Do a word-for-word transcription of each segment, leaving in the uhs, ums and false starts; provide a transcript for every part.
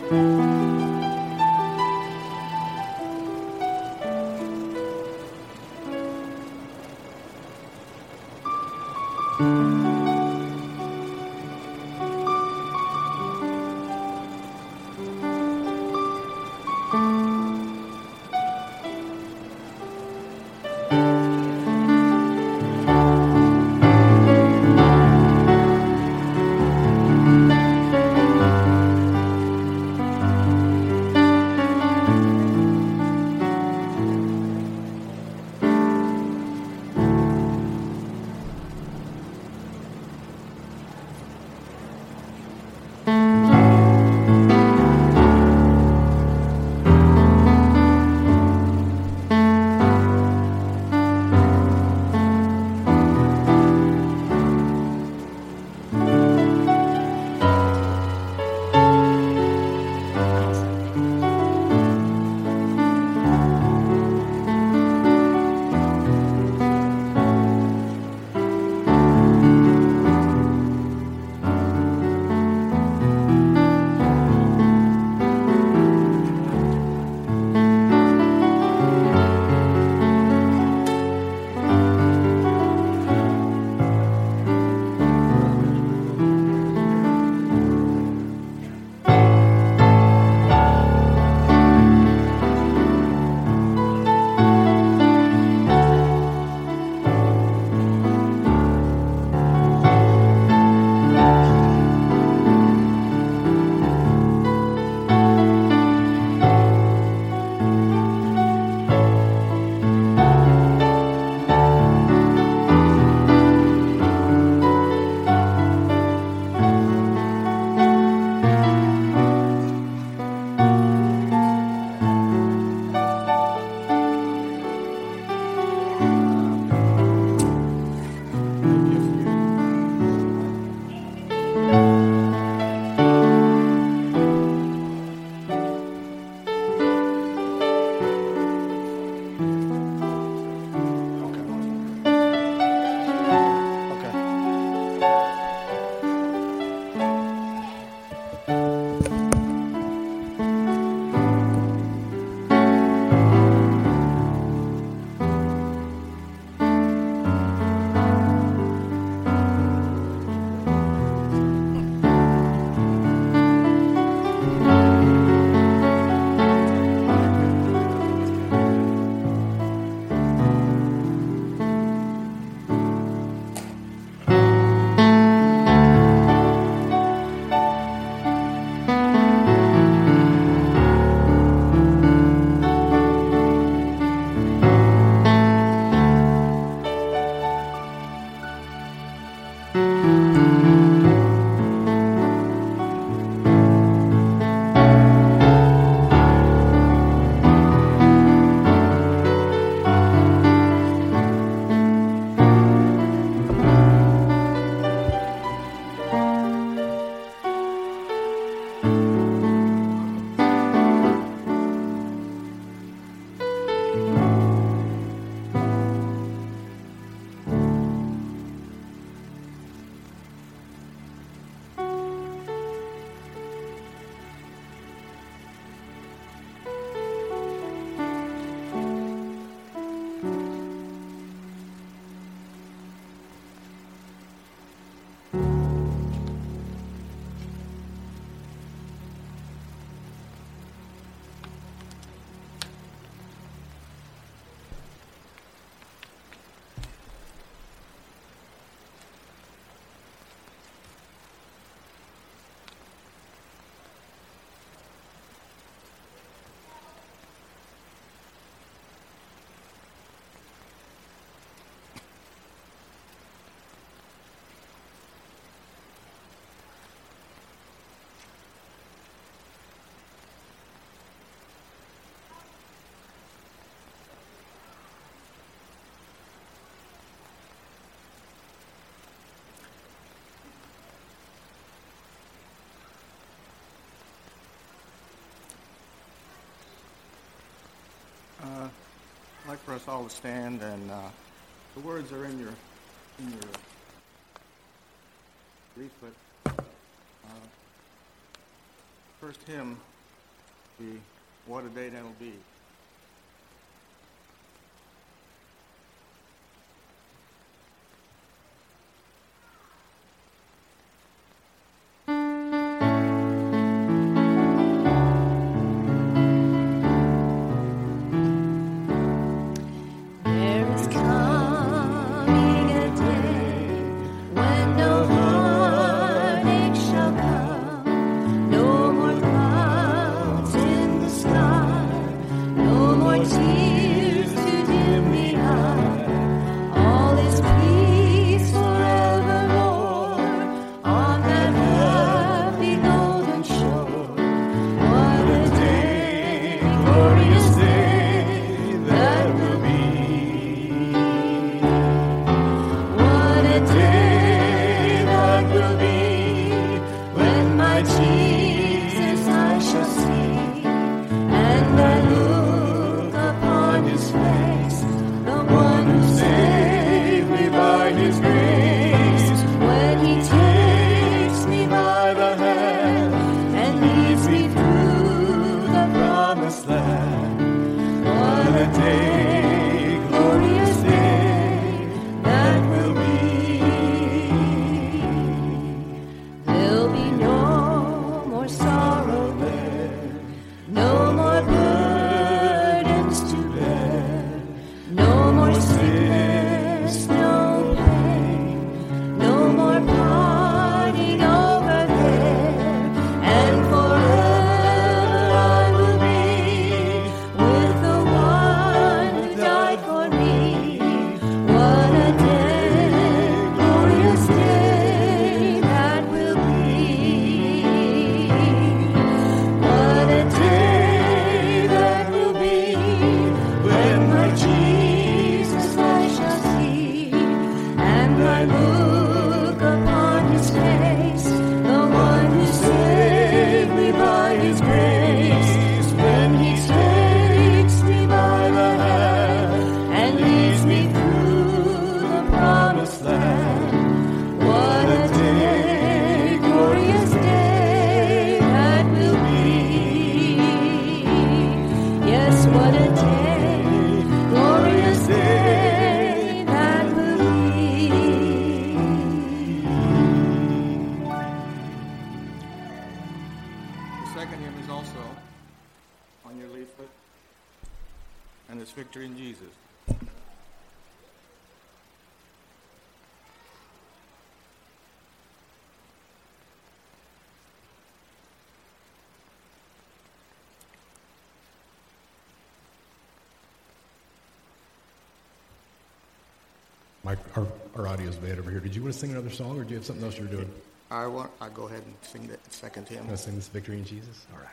Uh, I'd like for us all to stand, and uh, the words are in your in your leaflet. Uh, first hymn be what a day that'll be. Victory in Jesus. Mike, our, our audio's bad over here. Did you want to sing another song, or do you have something else you're doing? I want. I go ahead and sing that second hymn. You want to sing this Victory in Jesus? All right.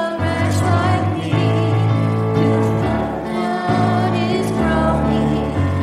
Is growing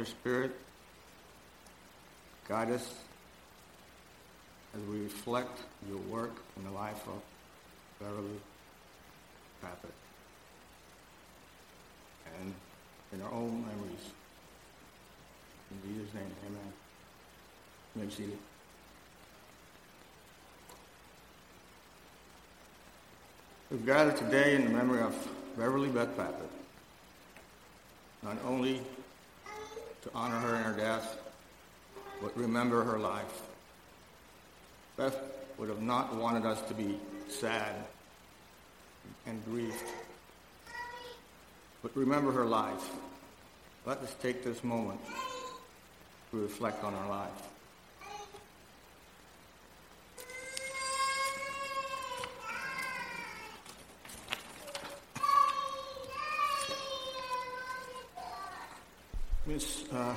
your spirit. Guide us as we reflect your work in the life of Beverly Pappas and in our own memories. In Jesus' name, amen. You may be seated. We've gathered today in the memory of Beverly Beth Pappas, not only to honor her in her death, but remember her life. Beth would have not wanted us to be sad and grieved, but remember her life. Let us take this moment to reflect on her life. Miss uh,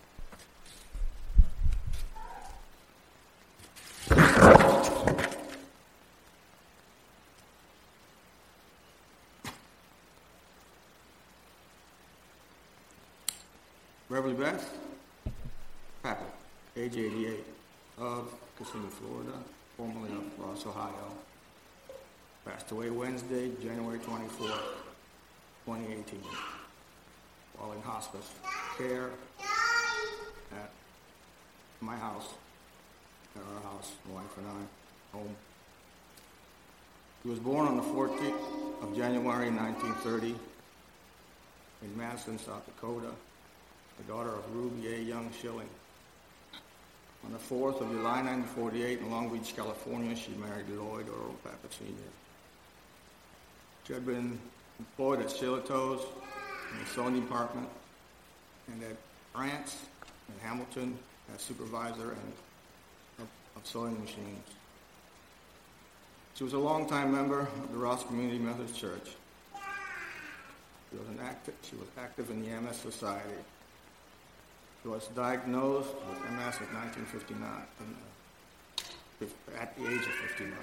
Beverly Beth Pappas, age eighty-eight, of Kissimmee, Florida, formerly of Ross, Ohio, passed away Wednesday, January twenty-fourth, twenty eighteen, while in hospice care at my house, at our house, my wife and I, home. He was born on the fourteenth of January, nineteen thirty, in Madison, South Dakota, the daughter of Ruby A. Young Schilling. On the fourth of July, nineteen forty-eight, in Long Beach, California, she married Lloyd Earl Pappas Senior She had been employed at Shillitoe's in the sewing department, and at France and Hamilton as supervisor and of, of sewing machines. She was a longtime member of the Ross Community Methodist Church. She was, an active, she was active in the M S Society. She was diagnosed with M S in nineteen fifty-nine, at the age of fifty-nine.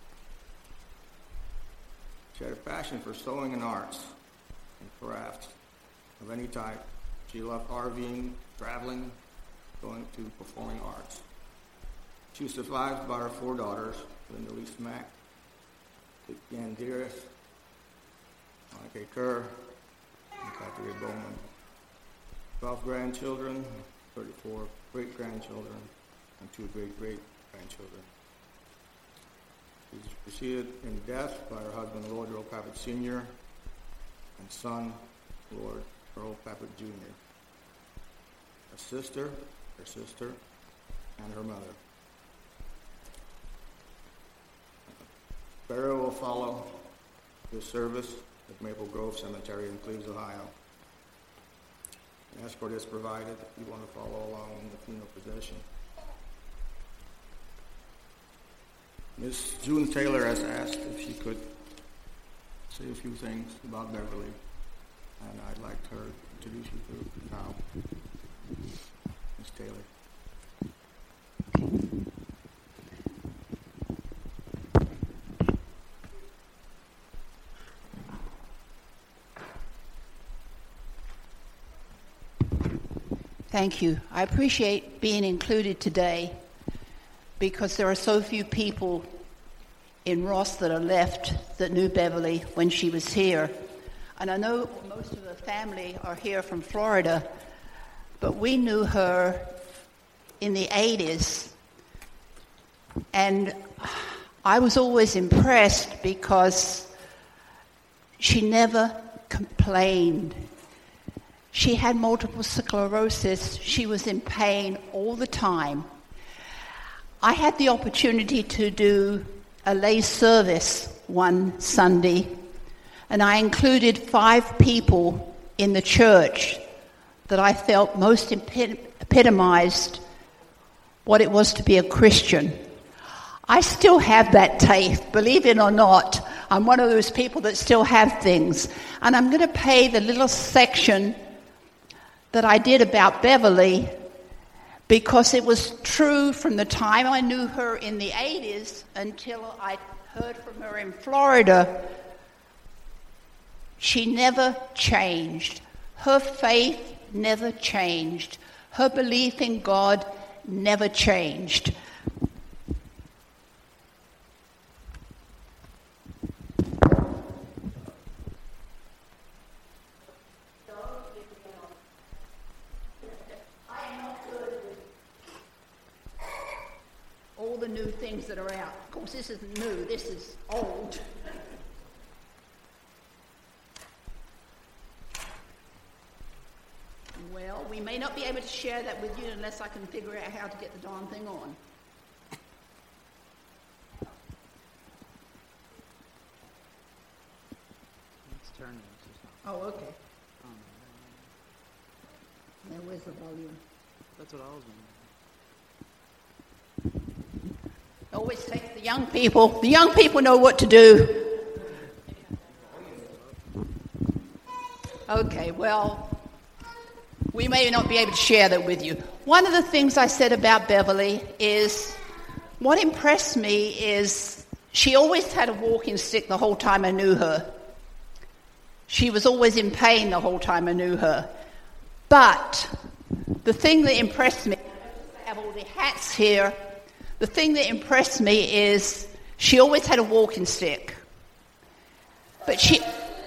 She had a passion for sewing and arts and crafts of any type. She loved RVing, traveling, going to performing arts. She was survived by her four daughters, Linda Lee Smack, Jan Dearest, Monica Kerr, and Catherine Bowman. twelve grandchildren, thirty-four great-grandchildren, and two great-great-grandchildren. She was preceded in death by her husband, Lloyd Earl Pappas Senior, and son, Lord Earl Pappas Junior, a sister, her sister, and her mother. Burial will follow this service at Maple Grove Cemetery in Cleves, Ohio. An escort is provided if you want to follow along in the funeral procession. Miss June Taylor has asked if she could say a few things about Beverly, and I'd like her to introduce you to now. Miss Taylor. Thank you. I appreciate being included today because there are so few people in Ross that are left that knew Beverly when she was here. And I know most of the family are here from Florida, but we knew her in the eighties. And I was always impressed because she never complained. She had multiple sclerosis. She was in pain all the time. I had the opportunity to do a lay service one Sunday, and I included five people in the church that I felt most epitomized what it was to be a Christian. I still have that tape, believe it or not. I'm one of those people that still have things. And I'm going to play the little section that I did about Beverly because it was true from the time I knew her in the eighties until I heard from her in Florida. She never changed. Her faith never changed. Her belief in God never changed. All the new things that are out. Of course, this isn't new, this is old. Well, we may not be able to share that with you unless I can figure out how to get the darn thing on. Let's turn it. Oh, okay. Now, where's the volume? That's what I was wondering. Always take the young people. The young people know what to do. Okay, well, we may not be able to share that with you. One of the things I said about Beverly is, what impressed me is she always had a walking stick the whole time I knew her. She was always in pain the whole time I knew her. But the thing that impressed me, I have all the hats here, the thing that impressed me is she always had a walking stick. But she...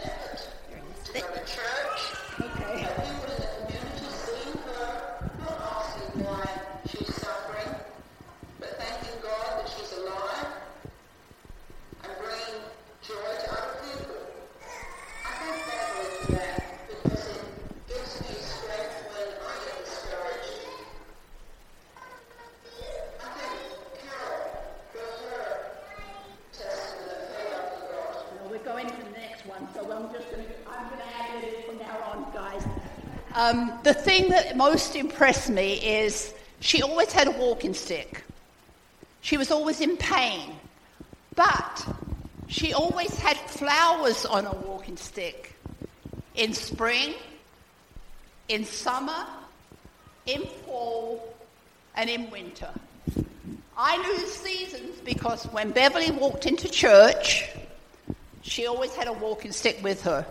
Um, the thing that most impressed me is she always had a walking stick. She was always in pain. But she always had flowers on her walking stick. In spring, in summer, in fall, and in winter. I knew the seasons because when Beverly walked into church, she always had a walking stick with her.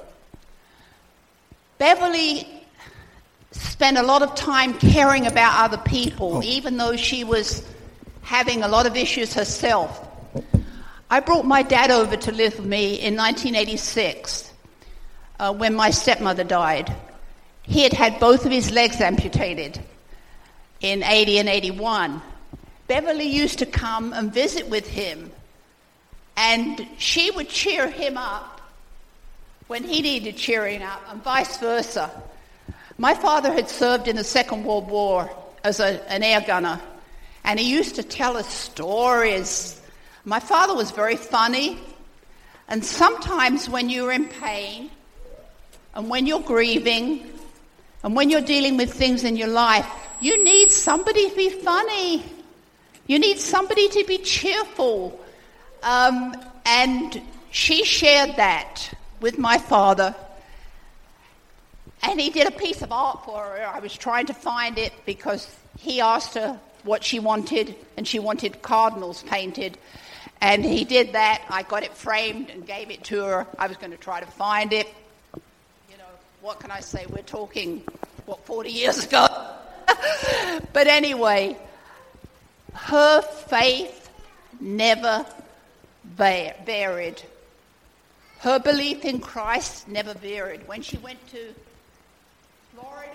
Beverly spent a lot of time caring about other people, oh. even though she was having a lot of issues herself. I brought my dad over to live with me in nineteen eighty-six uh, when my stepmother died. He had had both of his legs amputated in eighty and eighty-one. Beverly used to come and visit with him, and she would cheer him up when he needed cheering up, and vice versa. My father had served in the Second World War as a, an air gunner, and he used to tell us stories. My father was very funny, and sometimes when you're in pain, and when you're grieving, and when you're dealing with things in your life, you need somebody to be funny. You need somebody to be cheerful. Um, and she shared that with my father. And he did a piece of art for her. I was trying to find it because he asked her what she wanted, and she wanted cardinals painted. And he did that. I got it framed and gave it to her. I was going to try to find it. You know, what can I say? We're talking, what, forty years ago? But anyway, her faith never varied. Her belief in Christ never varied. When she went to Florida,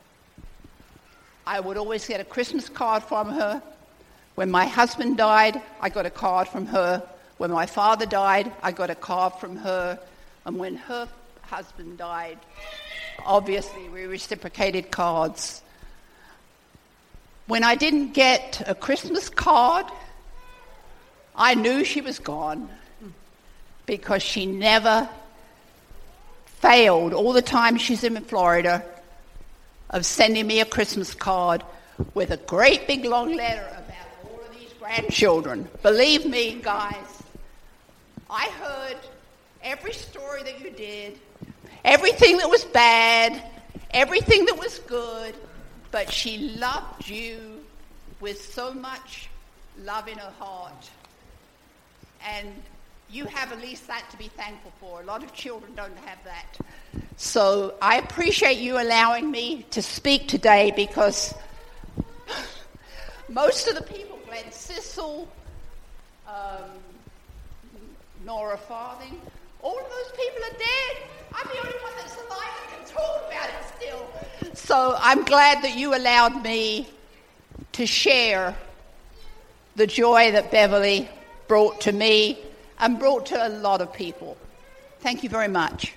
I would always get a Christmas card from her. When my husband died, I got a card from her. When my father died, I got a card from her. And when her husband died, obviously we reciprocated cards. When I didn't get a Christmas card, I knew she was gone because she never failed, all the time she's in Florida, of sending me a Christmas card with a great big long letter about all of these grandchildren. Believe me, guys, I heard every story that you did, everything that was bad, everything that was good, but she loved you with so much love in her heart. And you have at least that to be thankful for. A lot of children don't have that. So I appreciate you allowing me to speak today, because most of the people, Glenn Sissel, um, Nora Farthing, all of those people are dead. I'm the only one that's alive and can talk about it still. So I'm glad that you allowed me to share the joy that Beverly brought to me and brought to a lot of people. Thank you very much.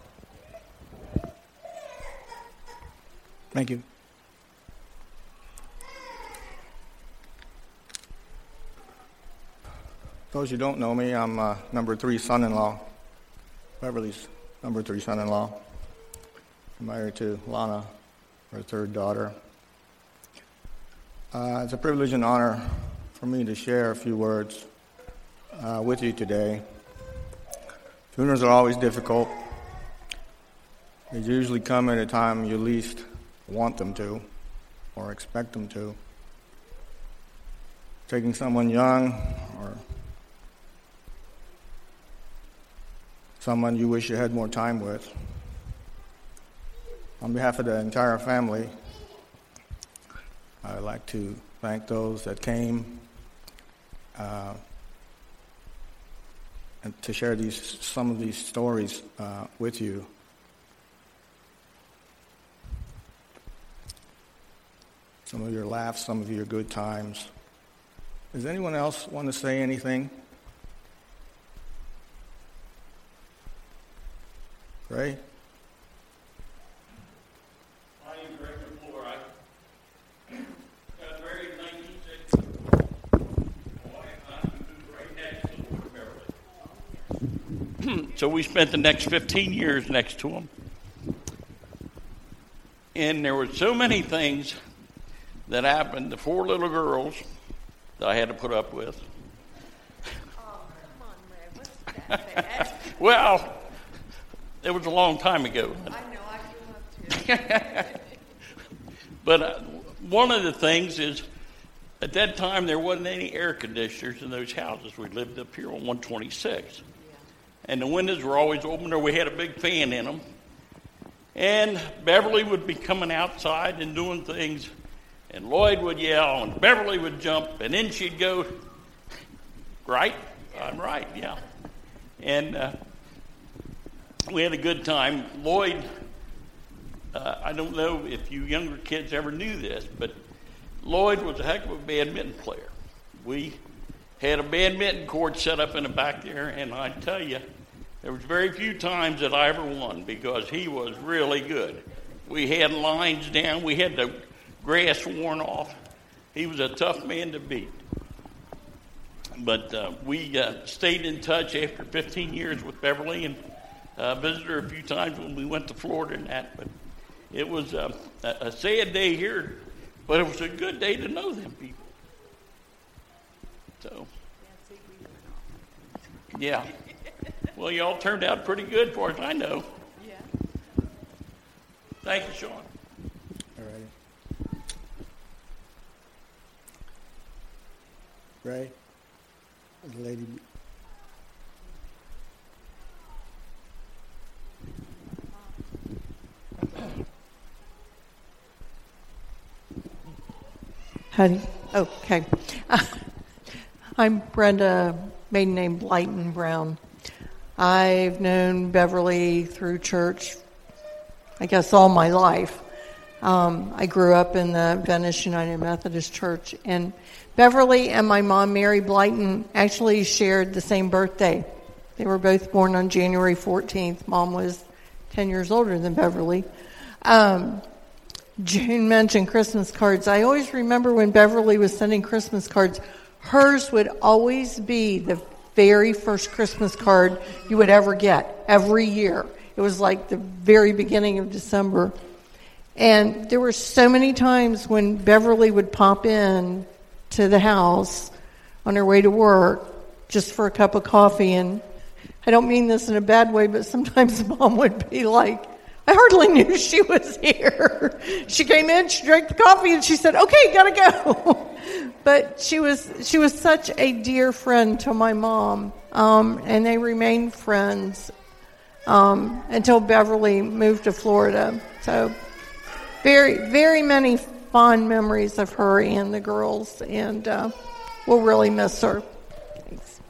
Thank you. Those who don't know me, I'm uh, number three son-in-law, Beverly's number three son-in-law. I'm married to Lana, her third daughter. Uh, it's a privilege and honor for me to share a few words uh, with you today. Funerals are always difficult. They usually come at a time you least want them to or expect them to. Taking someone young or someone you wish you had more time with. On behalf of the entire family, I'd like to thank those that came uh, and to share these some of these stories uh, with you. Some of your laughs, some of your good times. Does anyone else want to say anything? Ray? My name is Rick McClure. I got married in nineteen sixty. My wife and I moved right next to Beverly. So we spent the next fifteen years next to them. And there were so many things that happened. The four little girls that I had to put up with. Oh, come on, Ray. What's that bad? Well, it was a long time ago. I know, I grew up too. But uh, one of the things is, at that time, there wasn't any air conditioners in those houses. We lived up here on one twenty-six. Yeah. And the windows were always open, or we had a big fan in them. And Beverly would be coming outside and doing things, and Lloyd would yell, and Beverly would jump, and then she'd go, right? I'm right, yeah. And uh, we had a good time. Lloyd, uh, I don't know if you younger kids ever knew this, but Lloyd was a heck of a badminton player. We had a badminton court set up in the back there, and I tell you, there was very few times that I ever won because he was really good. We had lines down. We had the grass worn off. He was a tough man to beat. But uh, we uh, stayed in touch after fifteen years with Beverly and uh, visited her a few times when we went to Florida and that. But it was uh, a, a sad day here, but it was a good day to know them people. So, yeah. Well, y'all turned out pretty good as far as I know. Yeah. Thank you, Sean. All right. Ray? The lady. Honey. Okay. I'm Brenda, maiden name Blyton Brown. I've known Beverly through church, I guess, all my life. Um, I grew up in the Venice United Methodist Church, and Beverly and my mom, Mary Blyton, actually shared the same birthday. They were both born on January fourteenth. Mom was ten years older than Beverly. Um, June mentioned Christmas cards. I always remember when Beverly was sending Christmas cards, hers would always be the very first Christmas card you would ever get every year. It was like the very beginning of December. And there were so many times when Beverly would pop in to the house on her way to work just for a cup of coffee. And I don't mean this in a bad way, but sometimes Mom would be like, I hardly knew she was here. She came in, she drank the coffee, and she said, okay, gotta go. but she was she was such a dear friend to my mom, um, and they remained friends um, until Beverly moved to Florida. So very very many fond memories of her and the girls, and uh, we'll really miss her. Thanks.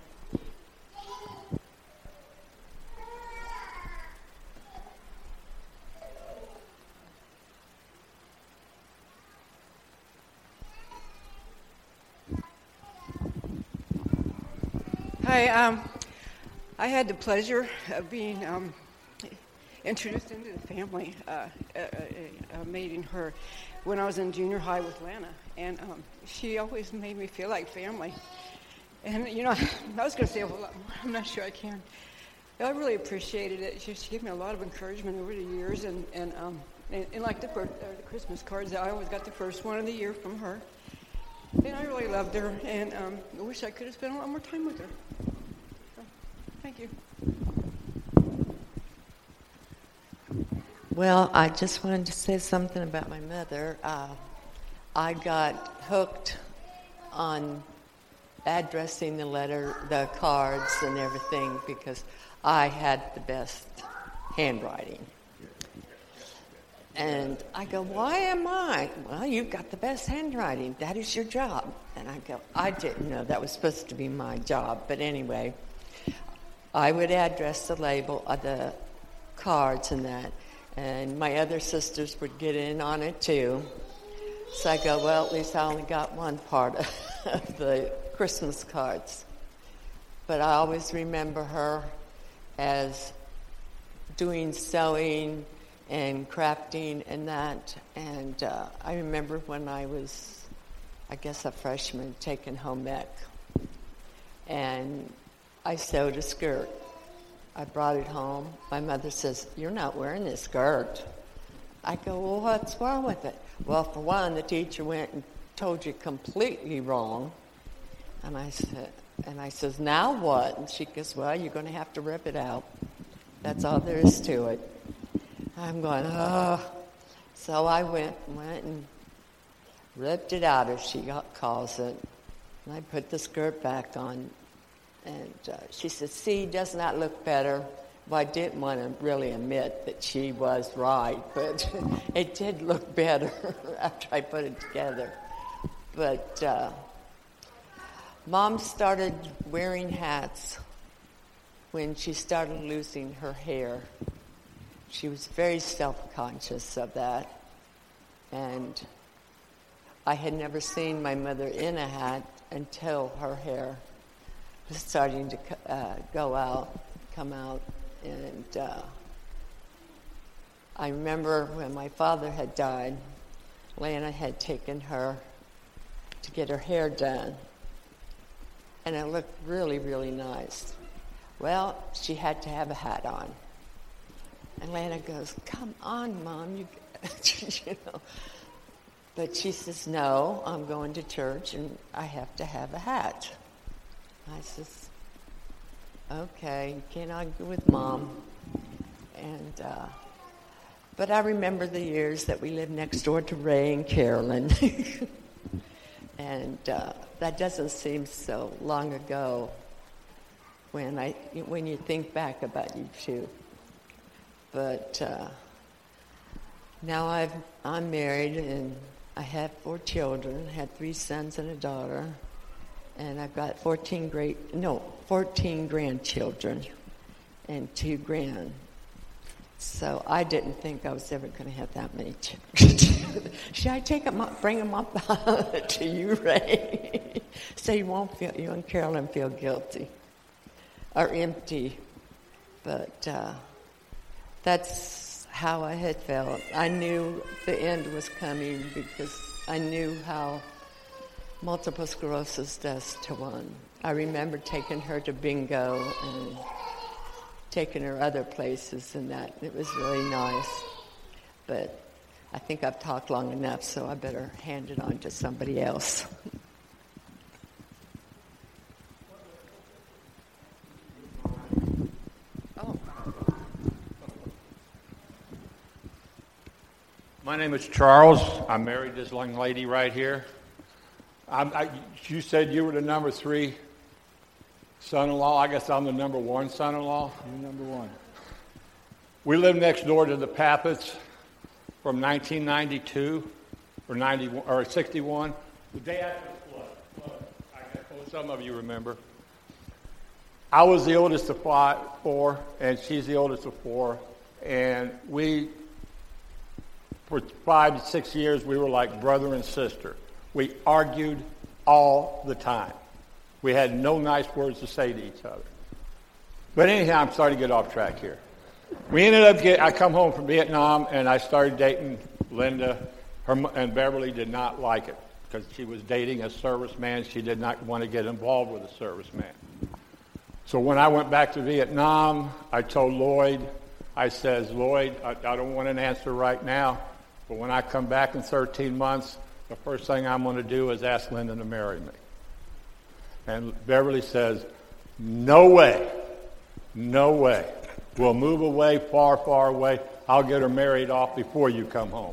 Hi, um, I had the pleasure of being um, introduced into the family, uh, uh, uh, meeting her when I was in junior high with Lana, and um, she always made me feel like family. And, you know, I was going to say a whole lot more. I'm not sure I can. I really appreciated it. She, she gave me a lot of encouragement over the years, and, and, um, and, and like the, birth, uh, the Christmas cards, I always got the first one of the year from her. And I really loved her, and um, I wish I could have spent a lot more time with her. So, thank you. Well, I just wanted to say something about my mother. Uh, I got hooked on addressing the letter, the cards and everything, because I had the best handwriting. And I go, why am I? Well, you've got the best handwriting. That is your job. And I go, I didn't know that was supposed to be my job. But anyway, I would address the label of the cards and that. And my other sisters would get in on it too. So I go, well, at least I only got one part of the Christmas cards. But I always remember her as doing sewing and crafting and that. And uh, I remember when I was, I guess, a freshman, taking home ec. And I sewed a skirt. I brought it home. My mother says, you're not wearing this skirt. I go, well, what's wrong with it? Well, for one, the teacher went and told you completely wrong. And I said, and I says, now what? And she goes, well, you're going to have to rip it out. That's all there is to it. I'm going, oh. So I went, went and ripped it out, as she got, calls it. And I put the skirt back on. And uh, she said, see, doesn't that look better? Well, I didn't want to really admit that she was right, but it did look better after I put it together. But uh, Mom started wearing hats when she started losing her hair. She was very self-conscious of that. And I had never seen my mother in a hat until her hair was starting to uh, go out, come out. And uh, I remember when my father had died, Lana had taken her to get her hair done. And it looked really, really nice. Well, she had to have a hat on. And Lana goes, come on, Mom, you, you know. But she says, no, I'm going to church and I have to have a hat. I says, okay, you can't argue with Mom. And, uh, but I remember the years that we lived next door to Ray and Carolyn. And uh, that doesn't seem so long ago when I when you think back about you two. But uh, now I've, I'm married and I have four children. I had three sons and a daughter. And I've got fourteen great, no, fourteen grandchildren and two grand. So I didn't think I was ever going to have that many children. Should I take them up, bring them up to you, Ray? So you won't feel, you and Carolyn feel guilty or empty. But uh, that's how I had felt. I knew the end was coming because I knew how multiple sclerosis does to one. I remember taking her to bingo and taking her other places and that. It was really nice. But I think I've talked long enough, so I better hand it on to somebody else. Oh. My name is Charles. I married this young lady right here. I'm, I, you said you were the number three son-in-law. I guess I'm the number one son-in-law. You're number one. We lived next door to the Pappets from nineteen ninety-two or ninety-one or sixty-one, the day after the flood. flood. I guess some of you remember. I was the oldest of five, four, and she's the oldest of four, and we, for five to six years, we were like brother and sister. We argued all the time. We had no nice words to say to each other. But anyhow, I'm starting to get off track here. We ended up getting, I come home from Vietnam, and I started dating Linda. Her, and Beverly did not like it because she was dating a serviceman. She did not want to get involved with a serviceman. So when I went back to Vietnam, I told Lloyd, I says, Lloyd, I, I don't want an answer right now, but when I come back in thirteen months, the first thing I'm going to do is ask Linda to marry me. And Beverly says, no way, no way. We'll move away, far, far away. I'll get her married off before you come home.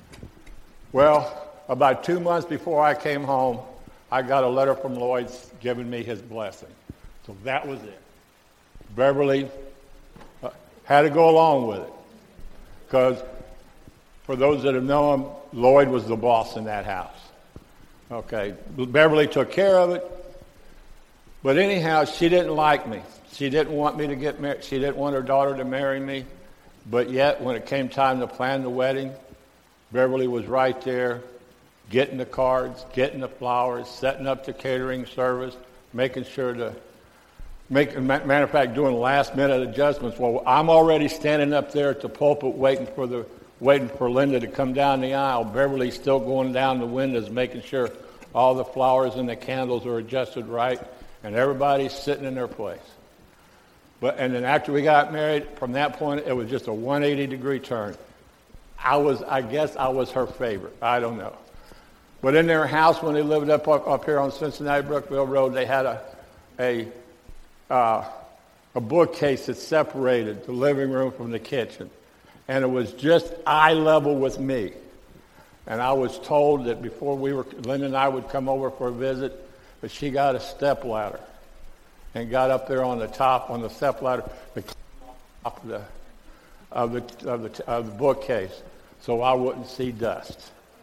Well, about two months before I came home, I got a letter from Lloyd giving me his blessing. So that was it. Beverly uh, had to go along with it. Because for those that have known him, Lloyd was the boss in that house. Okay, Beverly took care of it. But anyhow, she didn't like me. She didn't want me to get married. She didn't want her daughter to marry me. But yet, when it came time to plan the wedding, Beverly was right there, getting the cards, getting the flowers, setting up the catering service, making sure to make, matter of fact, doing last minute adjustments. Well, I'm already standing up there at the pulpit waiting for the waiting for Linda to come down the aisle. Beverly's still going down the windows, making sure all the flowers and the candles are adjusted right, and everybody's sitting in their place. But and then after we got married, from that point, it was just a one hundred eighty degree turn. I was, I guess, I was her favorite. I don't know. But in their house, when they lived up up, up here on Cincinnati Brookville Road, they had a a uh, a bookcase that separated the living room from the kitchen, and it was just eye level with me. And I was told that before we were, Linda and I would come over for a visit, that she got a step ladder and got up there on the top on the step ladder, the top of the of the of the, of the bookcase, so I wouldn't see dust.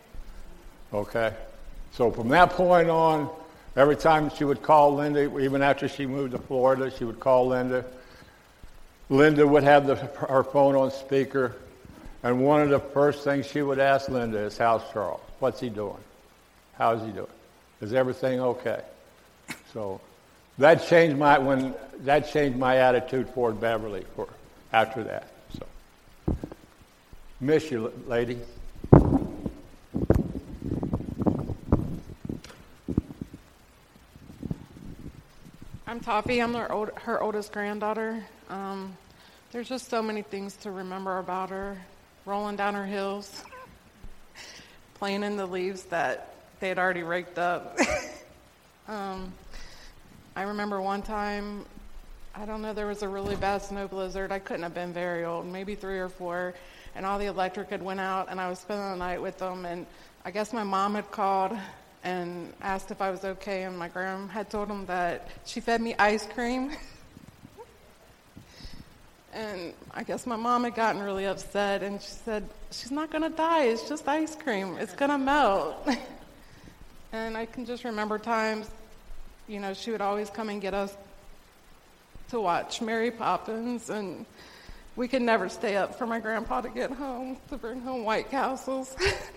Okay, so from that point on, every time she would call Linda, even after she moved to Florida, she would call Linda. Linda would have the, her phone on speaker, and one of the first things she would ask Linda is, "How's Charles? What's he doing? How's he doing? Is everything okay?" So that changed my when that changed my attitude toward Beverly for after that. So miss you, lady. I'm Toffee. I'm her, old, her oldest granddaughter. Um, there's just so many things to remember about her. Rolling down her hills, playing in the leaves that they had already raked up. um, I remember one time, I don't know, there was a really bad snow blizzard. I couldn't have been very old, maybe three or four, and all the electric had went out, and I was spending the night with them, and I guess my mom had called and asked if I was okay, and my grandma had told him that she fed me ice cream. And I guess my mom had gotten really upset, and she said, "She's not going to die. It's just ice cream. It's going to melt." And I can just remember times, you know, she would always come and get us to watch Mary Poppins, and we could never stay up for my grandpa to get home, to bring home White Castles.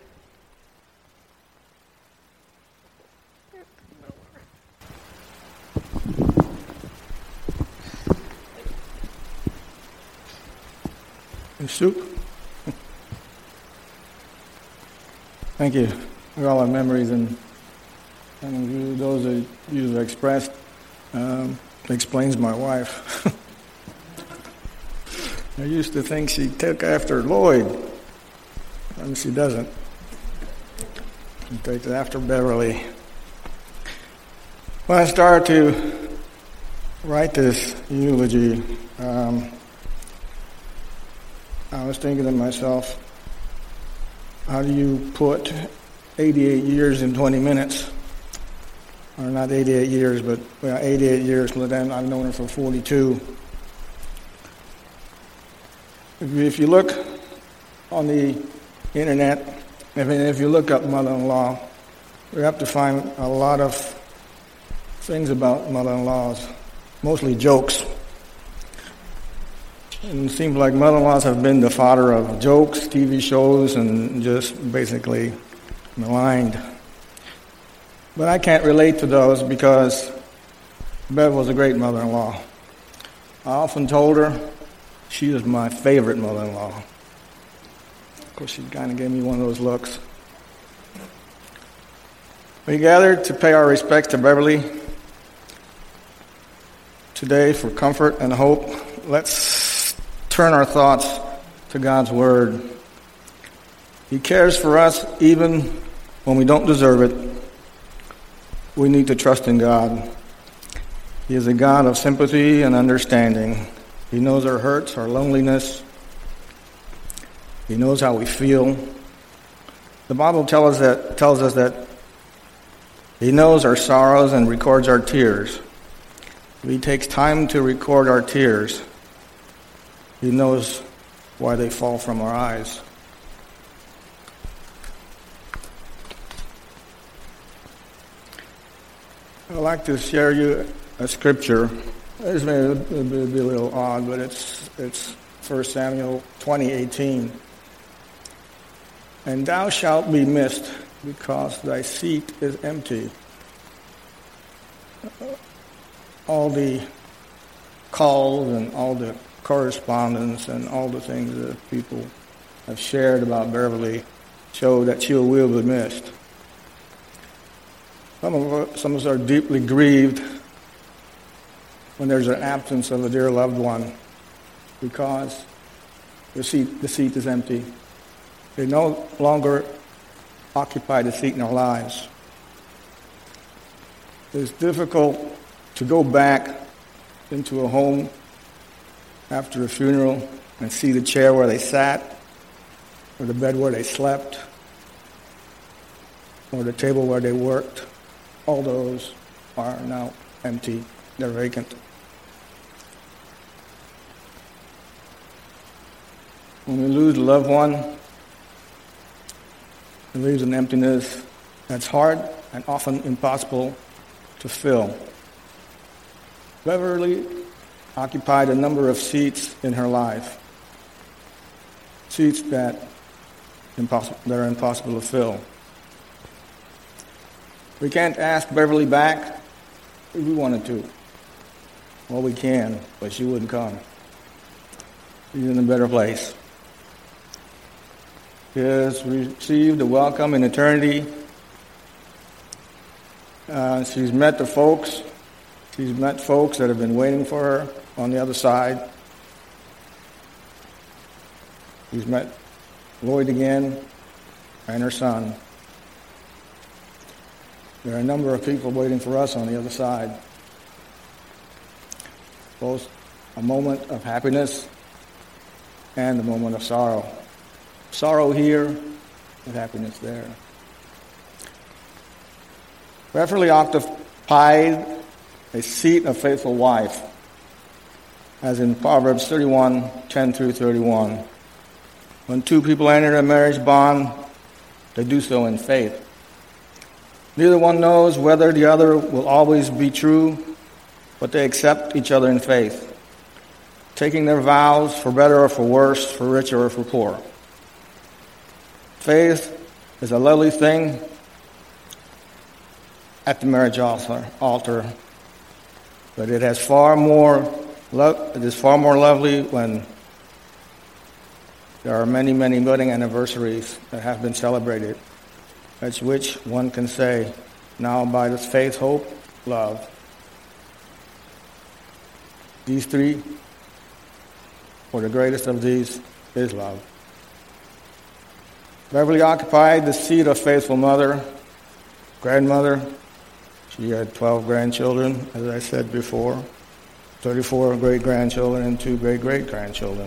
Soup. Thank you for all our memories, and, and those that you expressed um, explains my wife. I used to think she took after Lloyd, and she doesn't. She takes after Beverly. When I started to write this eulogy, um, I was thinking to myself, how do you put eighty-eight years in twenty minutes? or not eighty-eight years, but well, eighty-eight years, but then I've known her for forty-two. If you, if you look on the internet, if, if you look up mother-in-law, you have to find a lot of things about mother-in-laws, mostly jokes. And it seems like mother-in-laws have been the fodder of jokes, T V shows, and just basically maligned. But I can't relate to those because Bev was a great mother-in-law. I often told her she was my favorite mother-in-law. Of course, she kind of gave me one of those looks. We gathered to pay our respects to Beverly today for comfort and hope. Let's turn our thoughts to God's Word. He cares for us even when we don't deserve it. We need to trust in God. He is a God of sympathy and understanding. He knows our hurts, our loneliness. He knows how we feel. The Bible tells us that, tells us that He knows our sorrows and records our tears. If He takes time to record our tears, He knows why they fall from our eyes. I'd like to share you a scripture. This may be a little odd, but it's it's First Samuel twenty eighteen. And thou shalt be missed, because thy seat is empty. All the calls and all the correspondence and all the things that people have shared about Beverly show that she will be missed. Some of us, some of us are deeply grieved when there's an absence of a dear loved one because the seat, the seat is empty. They no longer occupy the seat in our lives. It's difficult to go back into a home after a funeral and see the chair where they sat, or the bed where they slept, or the table where they worked. All those are now empty. They're vacant. When we lose a loved one, it leaves an emptiness that's hard and often impossible to fill. Beverly occupied a number of seats in her life, seats that, impossible, that are impossible to fill. We can't ask Beverly back if we wanted to. Well, we can, but she wouldn't come. She's in a better place. She has received a welcome in eternity. Uh, she's met the folks. She's met folks that have been waiting for her on the other side. She's met Lloyd again and her son. There are a number of people waiting for us on the other side. Both a moment of happiness and a moment of sorrow. Sorrow here and happiness there. Beverly occupied a seat of faithful wife, as in Proverbs thirty-one, ten through thirty-one. When two people enter a marriage bond, they do so in faith. Neither one knows whether the other will always be true, but they accept each other in faith, taking their vows for better or for worse, for richer or for poor. Faith is a lovely thing at the marriage altar, but it has far more. Lo- it is far more lovely when there are many, many wedding anniversaries that have been celebrated, at which one can say, now by this faith, hope, love. These three, or the greatest of these, is love. Beverly occupied the seat of faithful mother, grandmother. She had twelve grandchildren, as I said before, thirty-four great-grandchildren and two great-great-grandchildren.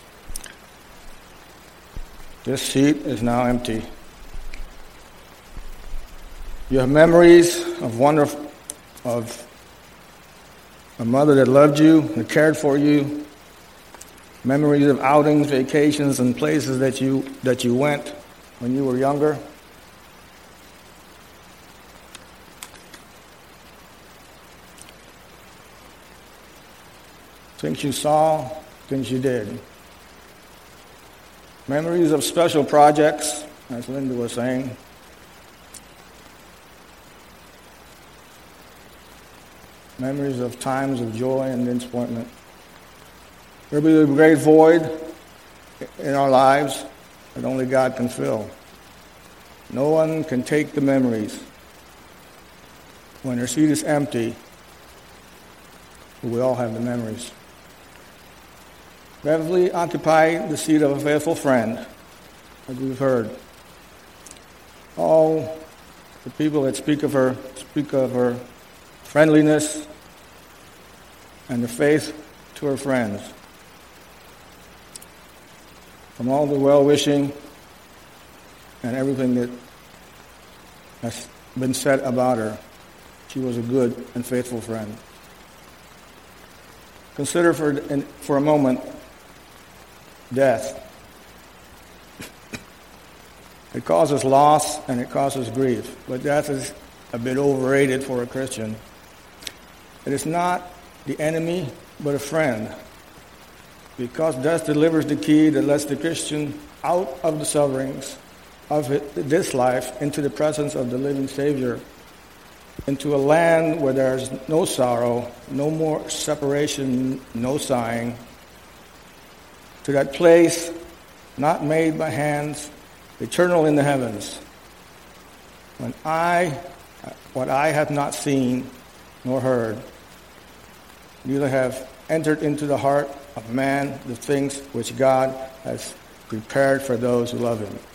This seat is now empty. You have memories of wonderful, of a mother that loved you, that cared for you, memories of outings, vacations, and places that you that you went when you were younger. Things you saw, things you did. Memories of special projects, as Linda was saying. Memories of times of joy and disappointment. There will be a great void in our lives that only God can fill. No one can take the memories. When their seat is empty, we all have the memories. Beverly occupied the seat of a faithful friend, as we've heard. All the people that speak of her speak of her friendliness and the faith to her friends. From all the well-wishing and everything that has been said about her, she was a good and faithful friend. Consider for, for a moment death. It causes loss and it causes grief, but death is a bit overrated for a Christian. It is not the enemy, but a friend, because death delivers the key that lets the Christian out of the sufferings of this life into the presence of the living Savior, into a land where there is no sorrow, no more separation, no sighing, to that place not made by hands, eternal in the heavens. When I, what I have not seen nor heard, neither have entered into the heart of man the things which God has prepared for those who love him.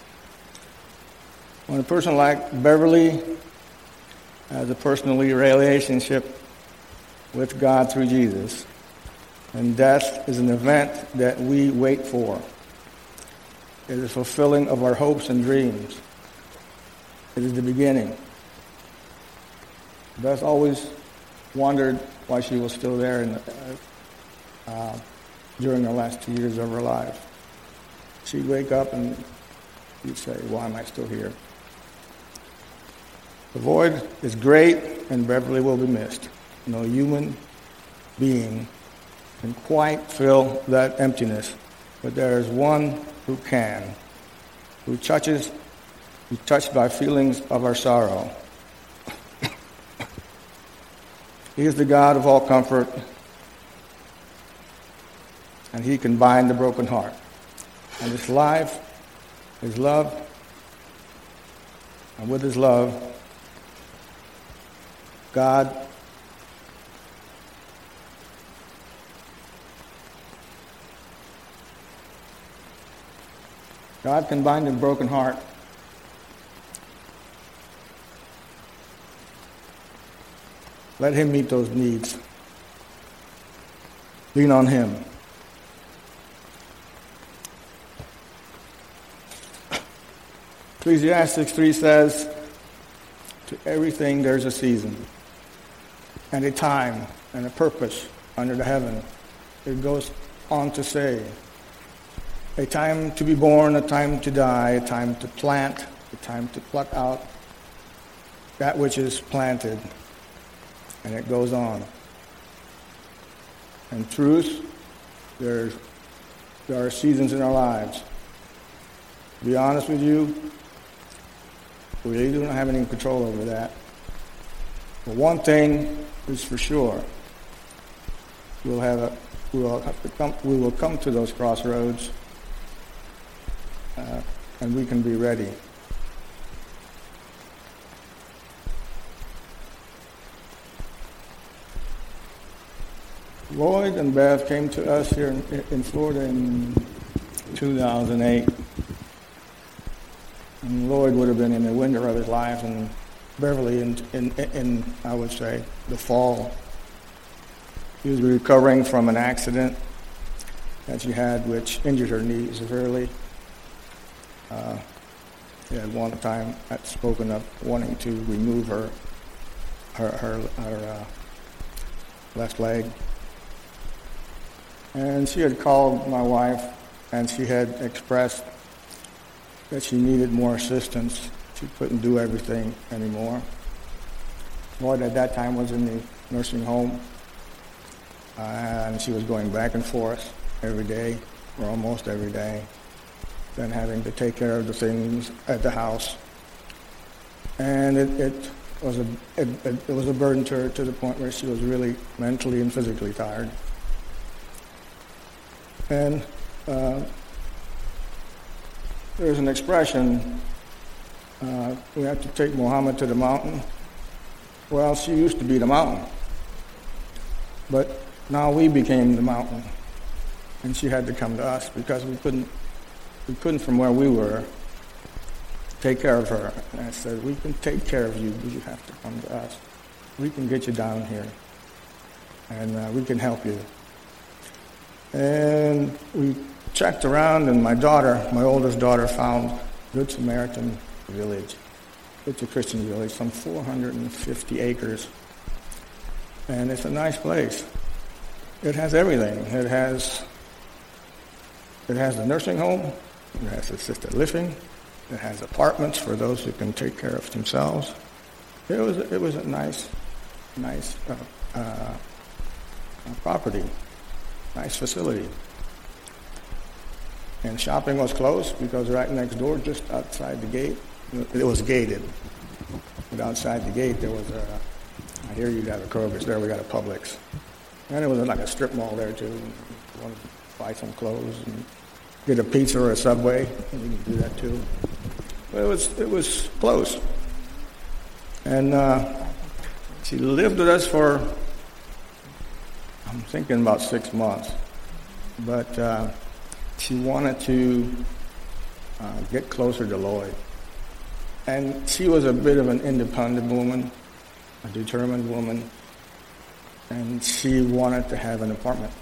When a person like Beverly has a personal relationship with God through Jesus, and death is an event that we wait for. It is fulfilling of our hopes and dreams. It is the beginning. Beth always wondered why she was still there in the, uh, during the last two years of her life. She'd wake up and she'd say, why am I still here? The void is great and Beverly will be missed. No human being can quite fill that emptiness, but there is one who can, who touches, who's touched by feelings of our sorrow. He is the God of all comfort, and he can bind the broken heart. And his life, his love, and with his love, God God can bind a broken heart. Let him meet those needs. Lean on him. Ecclesiastes three says, to everything there's a season, and a time, and a purpose under the heaven. It goes on to say, a time to be born, a time to die, a time to plant, a time to pluck out that which is planted. And it goes on. In truth, there's, there are seasons in our lives. To be honest with you, we really don't have any control over that. But one thing is for sure. We'll have a, we will have to come, we will come to those crossroads, uh, and we can be ready. Lloyd and Beth came to us here in, in Florida in two thousand eight. And Lloyd would have been in the winter of his life, and Beverly in, in, in, I would say, the fall. He was recovering from an accident that she had, which injured her knee severely. Uh, he had one time had spoken of wanting to remove her her, her, her uh, left leg. And she had called my wife, and she had expressed that she needed more assistance. She couldn't do everything anymore. Lloyd at that time was in the nursing home, uh, and she was going back and forth every day, or almost every day, then having to take care of the things at the house. And it, it was a it, it, it was a burden to her to the point where she was really mentally and physically tired. And uh, there's an expression, uh, we have to take Muhammad to the mountain. Well, she used to be the mountain, but now we became the mountain, and she had to come to us because we couldn't, we couldn't from where we were, take care of her. And I said, we can take care of you, but you have to come to us. We can get you down here, and uh, we can help you. And we checked around, and my daughter, my oldest daughter, found Good Samaritan Village. It's a Christian village, some four hundred fifty acres. And it's a nice place. It has everything. It has, it has the nursing home, it has assisted living, it has apartments for those who can take care of themselves. It was, it was a nice, nice uh, uh, property, nice facility. And shopping was closed because right next door, just outside the gate, it was gated. But outside the gate, there was a, I hear you got a Kroger's there, we got a Publix. And there was like a strip mall there too. You want to buy some clothes and get a pizza or a Subway, and you can do that too. But it was, it was close. And uh, she lived with us for, I'm thinking about six months. But uh, she wanted to uh, get closer to Lloyd. And she was a bit of an independent woman, a determined woman, and she wanted to have an apartment.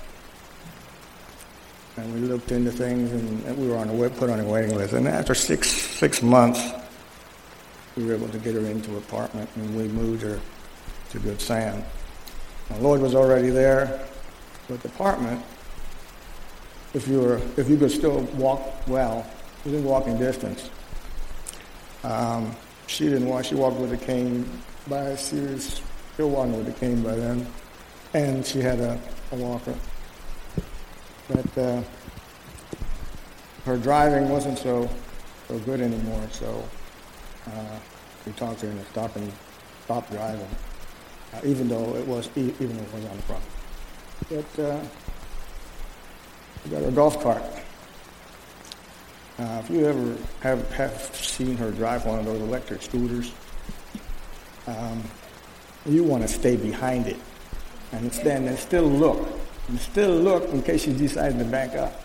And we looked into things, and, and we were on a put on a waiting list. And after six six months, we were able to get her into an apartment, and we moved her to Good Sam. Now, Lloyd was already there, but the apartment, if you were if you could still walk well, within walking distance. Um, she didn't walk. She walked with a cane. By she was still walking with a cane by then, and she had a, a walker. But uh, her driving wasn't so so good anymore. So uh, we talked to her into stopping, stop driving, uh, even though it was even though it was on the front. But uh, we got her golf cart. Uh, if you ever have, have seen her drive one of those electric scooters, um, you want to stay behind it and stand and still look. And still look in case she decides to back up.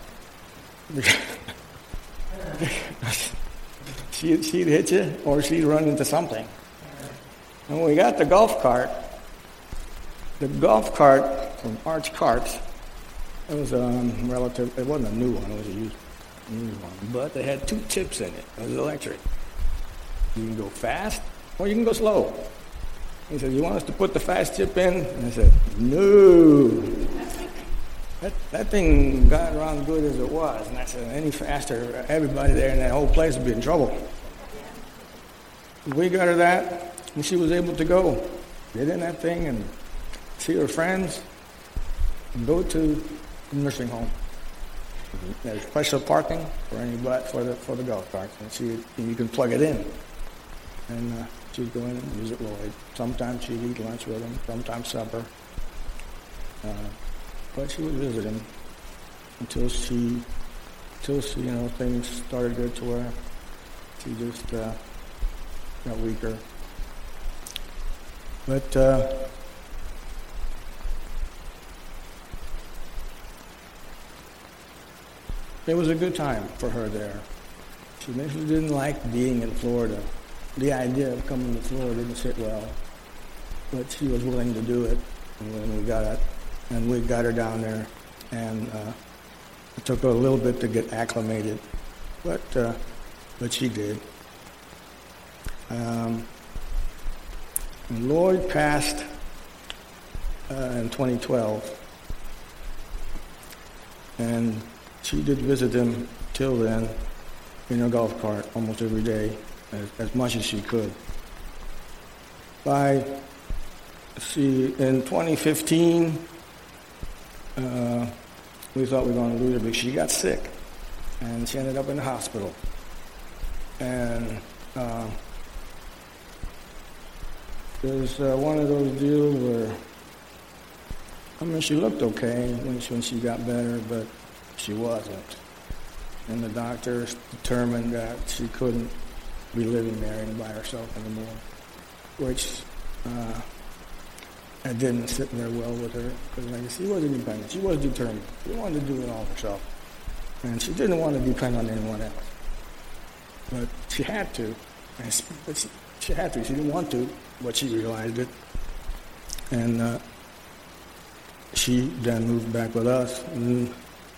she, she'd hit you or she'd run into something. And when we got the golf cart, the golf cart from Arch Carts, it was a um, relative, it wasn't a new one, it was a used one, but they had two chips in it. It was electric. You can go fast or you can go slow. He said, you want us to put the fast chip in? And I said, no. That, that thing got around good as it was. And I said, any faster, everybody there in that whole place would be in trouble. We got her that, and she was able to go, get in that thing and see her friends and go to the nursing home. There's special parking for anybody for the for the golf cart, and she and you can plug it in, and uh, she'd go in and visit Lloyd. Sometimes she'd eat lunch with him, sometimes supper, uh, but she would visit him until she, until she, you know, things started good to her. She just uh, got weaker, but. Uh, It was a good time for her there. She initially didn't like being in Florida. The idea of coming to Florida didn't sit well, but she was willing to do it. And when we got it, and we got her down there, and uh, it took her a little bit to get acclimated, but uh, but she did. Um, And Lloyd passed uh, in twenty twelve. And she did visit him till then in her golf cart almost every day, as, as much as she could. By, see, in twenty fifteen, uh, we thought we were going to lose her, but she got sick, and she ended up in the hospital. And uh, it was uh, one of those deals where, I mean, she looked okay when she, when she got better, but she wasn't. And the doctors determined that she couldn't be living there by herself anymore, which uh, it didn't sit very well with her, because like, she was independent. She was determined. She wanted to do it all herself. And she didn't want to depend on anyone else. But she had to. And she, but she, she had to. She didn't want to, but she realized it. And uh, she then moved back with us. And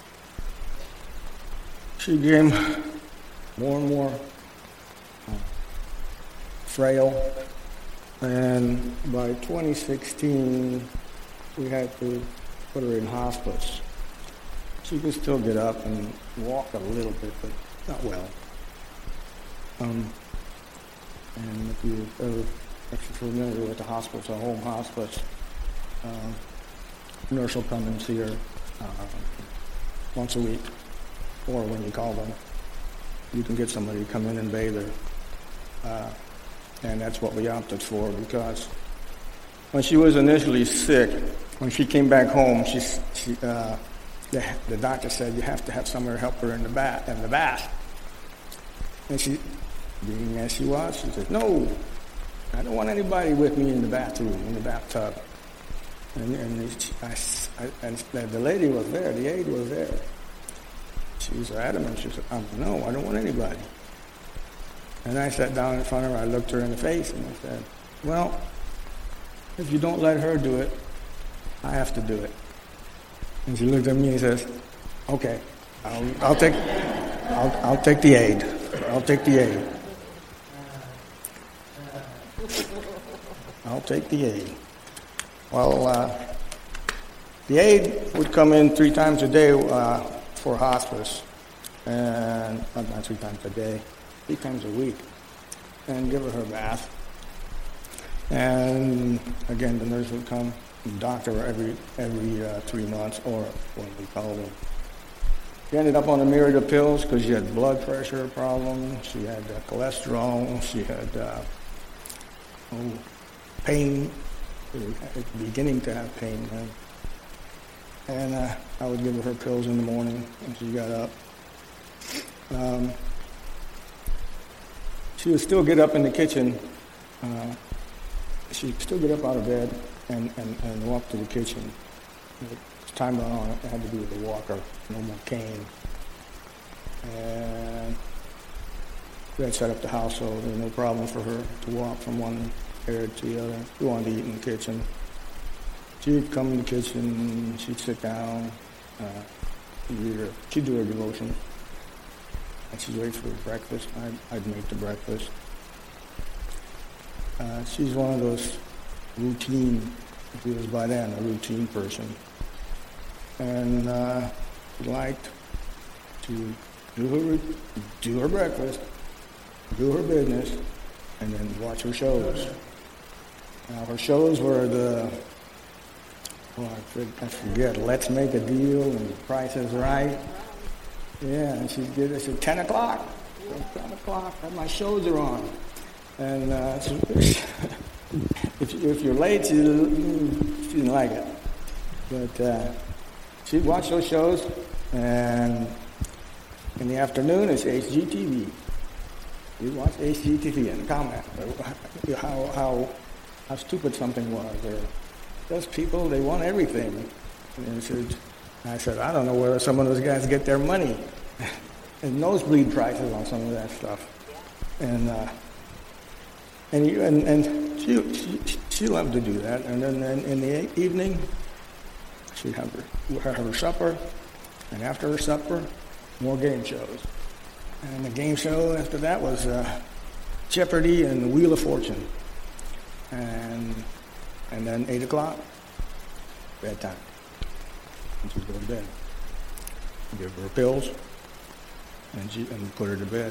she became more and more uh, frail. And by twenty sixteen, we had to put her in hospice. She could still get up and walk a little bit, but not well. Um, and if you're ever if you're familiar with the hospice, a home hospice, uh, nurse will come and see her uh, once a week, or when you call them, you can get somebody to come in and bathe her. Uh, and that's what we opted for, because when she was initially sick, when she came back home, she, she uh, the, the doctor said you have to have somewhere to help her in the bath. In the bath, and she, being as she was, she said, "No, I don't want anybody with me in the bathroom, in the bathtub." And, and, I, I, and the lady was there, the aide was there. She was adamant. She said, oh, "No, I don't want anybody." And I sat down in front of her. I looked her in the face and I said, "Well, if you don't let her do it, I have to do it." And she looked at me and says, "Okay, I'll, I'll take, I'll, I'll take the aid. I'll take the aid. I'll take the aid." Well, uh, the aide would come in three times a day uh, for hospice, and uh, not three times a day, three times a week, and give her her bath. And again, the nurse would come, and doctor her every every uh, three months, or when we called her. She ended up on a myriad of pills because she had blood pressure problems, she had uh, cholesterol, she had uh, oh, pain, beginning to have pain. And, and uh, I would give her her pills in the morning when she got up. Um, she would still get up in the kitchen. Uh, she'd still get up out of bed and, and, and walk to the kitchen. As time went on, it had to be with a walker, no more cane. And we had set up the house so there was no problem for her to walk from one area to the other. She wanted to eat in the kitchen. She'd come in the kitchen, she'd sit down, uh, she'd, her, she'd do her devotion. And she'd wait for breakfast. I'd, I'd make the breakfast. Uh, she's one of those routine, she was by then a routine person. And uh, she liked to do her, do her breakfast, do her business, and then watch her shows. Now, her shows were the, well, I forget, Let's Make a Deal and Price is Right. Yeah, and she'd get us at ten o'clock. ten o'clock, my shows are on. And uh, if, if you're late, she, she didn't like it. But uh, she'd watch those shows, and in the afternoon, it's H G T V. You'd watch H G T V and comment how, how, how stupid something was. Or those people, they want everything. And said, I said, I don't know where some of those guys get their money. And nosebleed prices on some of that stuff. And uh, and, you, and and she, she she loved to do that. And then, then in the evening, she'd have her, have her supper. And after her supper, more game shows. And the game show after that was uh, Jeopardy and the Wheel of Fortune. and and then eight o'clock, bedtime. And she'd go to bed. Give her pills, and she and put her to bed.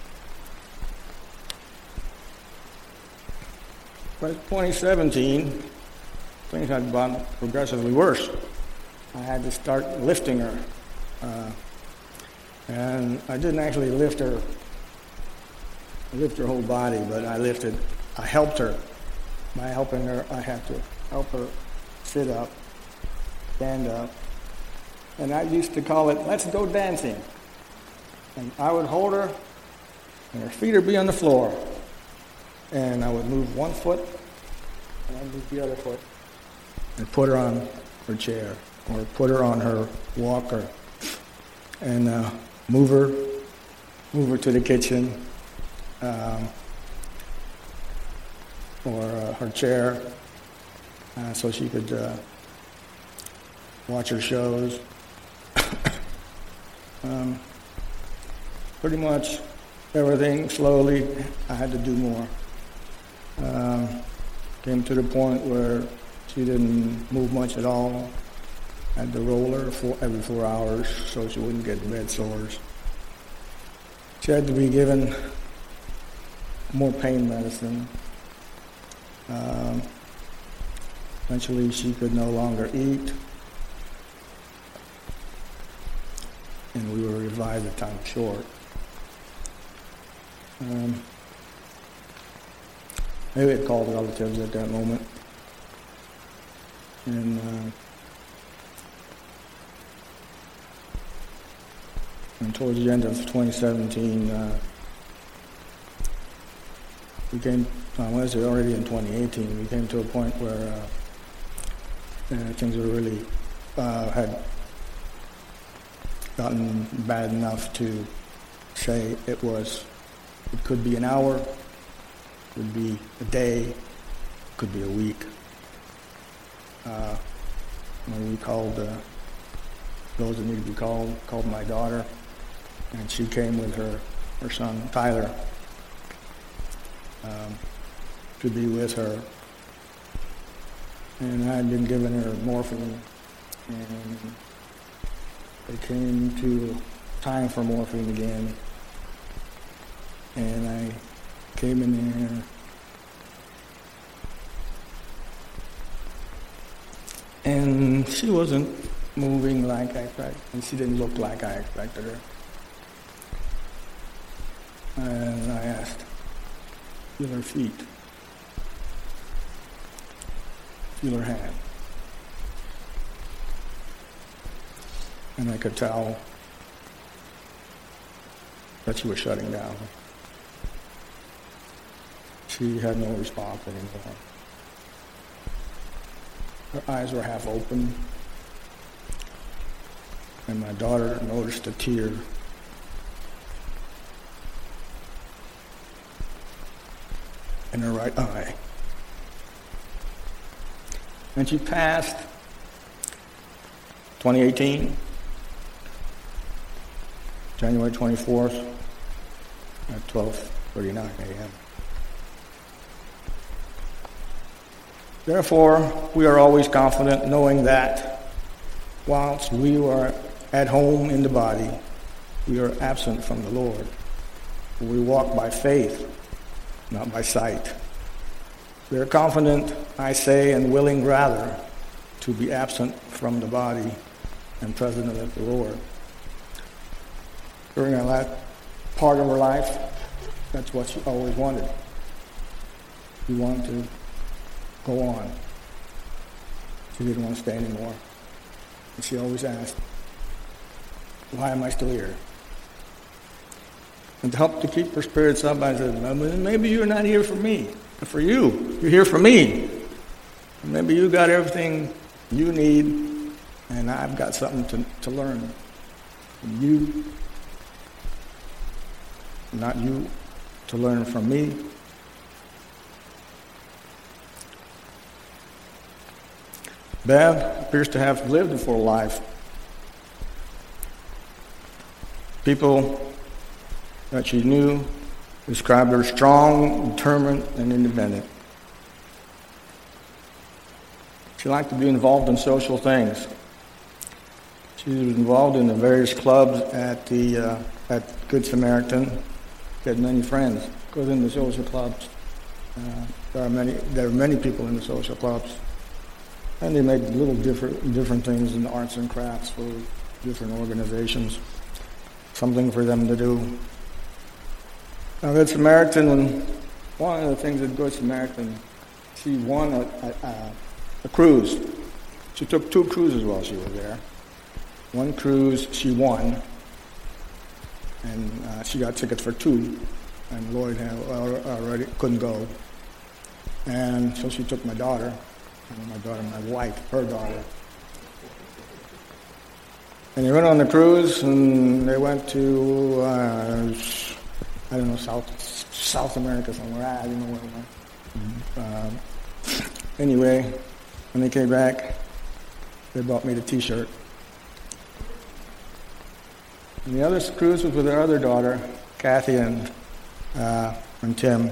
But twenty seventeen, things had gotten progressively worse. I had to start lifting her, uh, and I didn't actually lift her, lift her whole body, but I lifted, I helped her. By helping her, I had to help her sit up, stand up, and I used to call it, let's go dancing. And I would hold her, and her feet would be on the floor, and I would move one foot, and I'd move the other foot, and put her on her chair, or put her on her walker, and uh, move her, move her to the kitchen, um, or uh, her chair, uh, so she could uh, watch her shows. um, pretty much everything slowly. I had to do more. Um, came to the point where she didn't move much at all. I had to roll her for every four hours so she wouldn't get bed sores. She had to be given more pain medicine. Um, eventually she could no longer eat, and we were advised the time short. Um, maybe had called relatives at that moment, and uh, and towards the end of twenty seventeen, uh, we came. Uh, was it already in twenty eighteen? We came to a point where uh, uh, things were really uh, had gotten bad enough to say it was. It could be an hour, it could be a day, it could be a week. Uh, when we called uh, those that needed to be called, called my daughter, and she came with her her son Tyler. Um, to be with her, and I had been giving her morphine, and it came to time for morphine again, and I came in there, and she wasn't moving like I expected, and she didn't look like I expected her, and I asked, feel her feet. Feel her hand. And I could tell that she was shutting down. She had no response anymore. Her eyes were half open, and my daughter noticed a tear in her right eye. And she passed twenty eighteen, January twenty-fourth at twelve thirty-nine a.m. Therefore, we are always confident knowing that whilst we are at home in the body, we are absent from the Lord. We walk by faith, not by sight. We are confident, I say, and willing rather to be absent from the body and present with the Lord. During our last part of her life, that's what she always wanted. She wanted to go on. She didn't want to stay anymore. And she always asked, why am I still here? And to help to keep her spirits up, I said, maybe you're not here for me, for you. You're here for me. Maybe you got everything you need, and I've got something to, to learn. And you, not you, to learn from me. Bev appears to have lived a full life. People that she knew described her strong, determined, and independent. She liked to be involved in social things. She was involved in the various clubs at the uh, at Good Samaritan. She had many friends. Goes in the social clubs. Uh, there are many. There are many people in the social clubs, and they make little different different things in arts and crafts for different organizations. Something for them to do. Now, Good Samaritan, when one of the things at Good Samaritan, she won a, a, a cruise. She took two cruises while she was there. One cruise she won, and uh, she got tickets for two, and Lloyd had already couldn't go. And so she took my daughter, and my daughter, my wife, her daughter. And they went on the cruise, and they went to, uh, I don't know, South South America somewhere. I don't know where they went. Um, anyway, when they came back, they bought me the T-shirt. And the other cruise was with their other daughter, Kathy and uh, and Tim.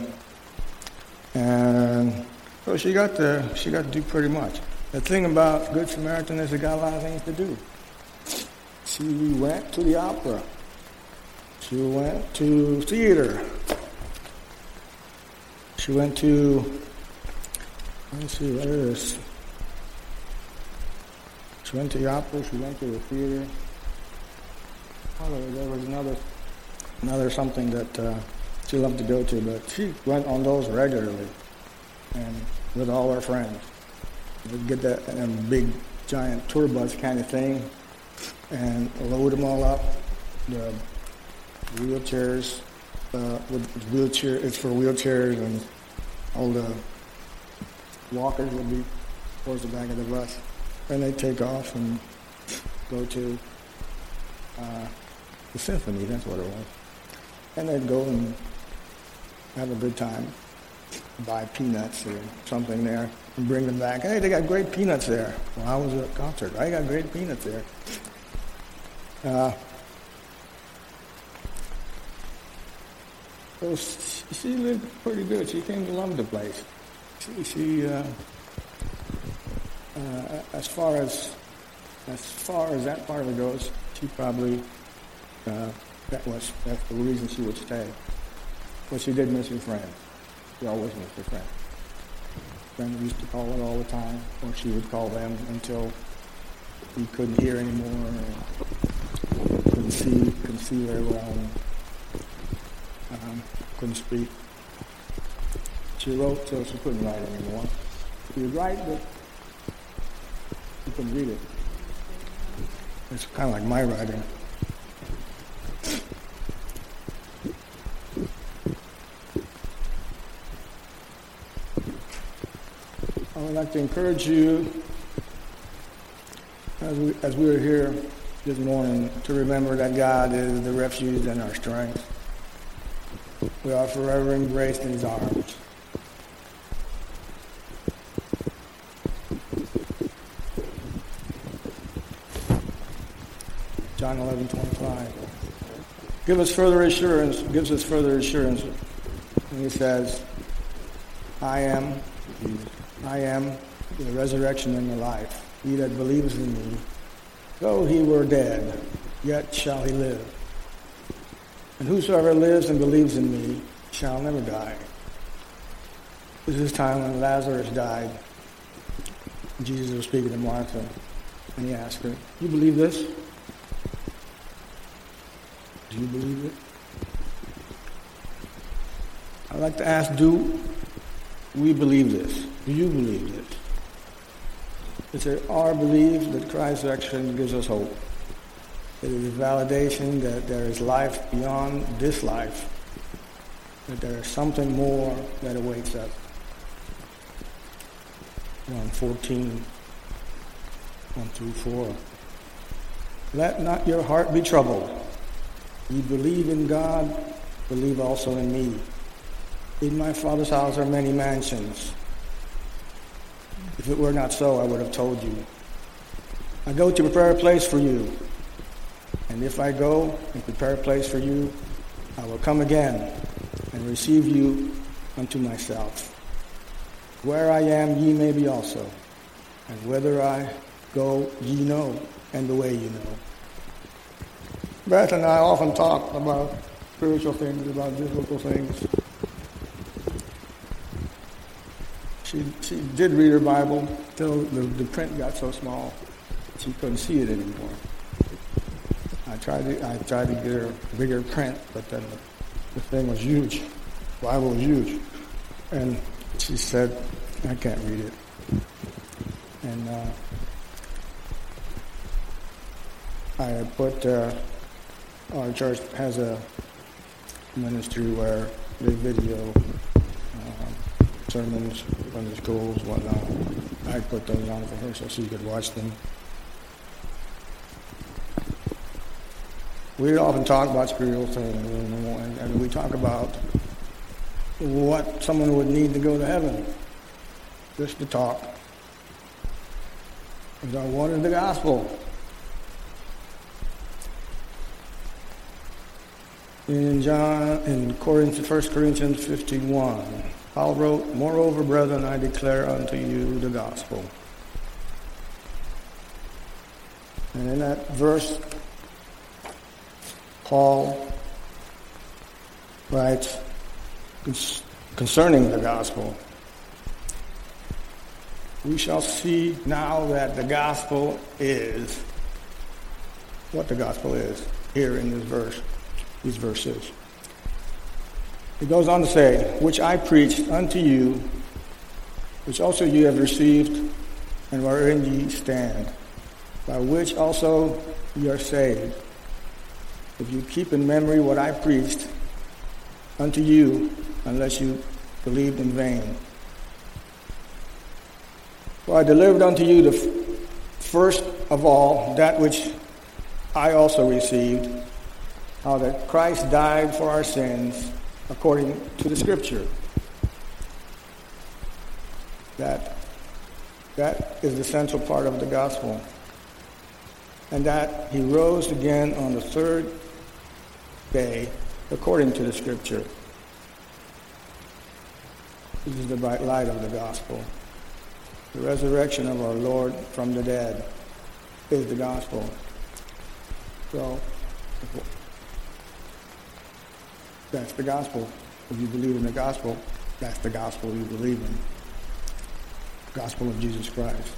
And so she got to she got to do pretty much. The thing about Good Samaritan is they got a lot of things to do. She went to the opera. She went to theater. She went to, let me see, what is this? She went to the opera, she went to the theater. Oh, there was another, another something that uh, she loved to go to, but she went on those regularly and with all her friends. We'd get that um, big, giant tour bus kind of thing and load them all up. The wheelchairs, uh, with wheelchair, it's for wheelchairs, and all the walkers would be towards the back of the bus. And they'd take off and go to uh, the symphony, that's what it was. And they'd go and have a good time, buy peanuts or something there, and bring them back. Hey, they got great peanuts there. Well, I was at a concert. I got great peanuts there. Uh, so she lived pretty good. She came to love the place. She, she uh, uh, as far as as far as that part of it goes, she probably uh, that was that's the reason she would stay. But she did miss her friends. She always missed her friends. Friends used to call her all the time, or she would call them until he couldn't hear anymore, or couldn't see, couldn't see very well, and um, couldn't speak. She wrote till she couldn't write anymore. She would write, but she couldn't read it. It's kind of like my writing. I would like to encourage you, as we, as we are here this morning, to remember that God is the refuge and our strength. We are forever embraced in His arms. John eleven twenty-five. Give us further assurance, gives us further assurance when He says, I am, I am the resurrection and the life. He that believes in me, though he were dead, yet shall he live. And whosoever lives and believes in me shall never die. This is the time when Lazarus died. Jesus was speaking to Martha, and He asked her, you believe this? Do you believe it? I'd like to ask, do we believe this? Do you believe this? It's our belief that Christ's resurrection gives us hope. It is a validation that there is life beyond this life, that there is something more that awaits us. John fourteen, one through four. Let not your heart be troubled. You believe in God, believe also in me. In my Father's house are many mansions. If it were not so, I would have told you. I go to prepare a place for you. And if I go and prepare a place for you, I will come again and receive you unto myself. Where I am, ye may be also. And whither I go, ye know, and the way ye know. Beth and I often talk about spiritual things, about biblical things. She she did read her Bible till the, the print got so small she couldn't see it anymore. I tried to I tried to get her bigger print, but then the, the thing was huge. The Bible was huge, and she said, "I can't read it." And uh, I put. Uh, Our church has a ministry where they video uh, sermons from the schools, whatnot. I put those on for her so she could watch them. We often talk about spiritual things, and, and we talk about what someone would need to go to heaven, just to talk. Because I wanted the gospel. In John, in Corinthians, First Corinthians fifty-one, Paul wrote, "Moreover, brethren, I declare unto you the gospel." And in that verse, Paul writes concerning the gospel, "We shall see now that the gospel is," what the gospel is, here in this verse. These verses. He goes on to say, "Which I preached unto you, which also you have received, and wherein ye stand, by which also ye are saved, if you keep in memory what I preached unto you, unless you believed in vain. For I delivered unto you the f- first of all that which I also received, how that Christ died for our sins according to the Scripture." That, that is the central part of the gospel. And that he rose again on the third day according to the Scripture. This is the bright light of the gospel. The resurrection of our Lord from the dead is the gospel. So, that's the gospel. If you believe in the gospel, that's the gospel you believe in. Gospel of Jesus Christ.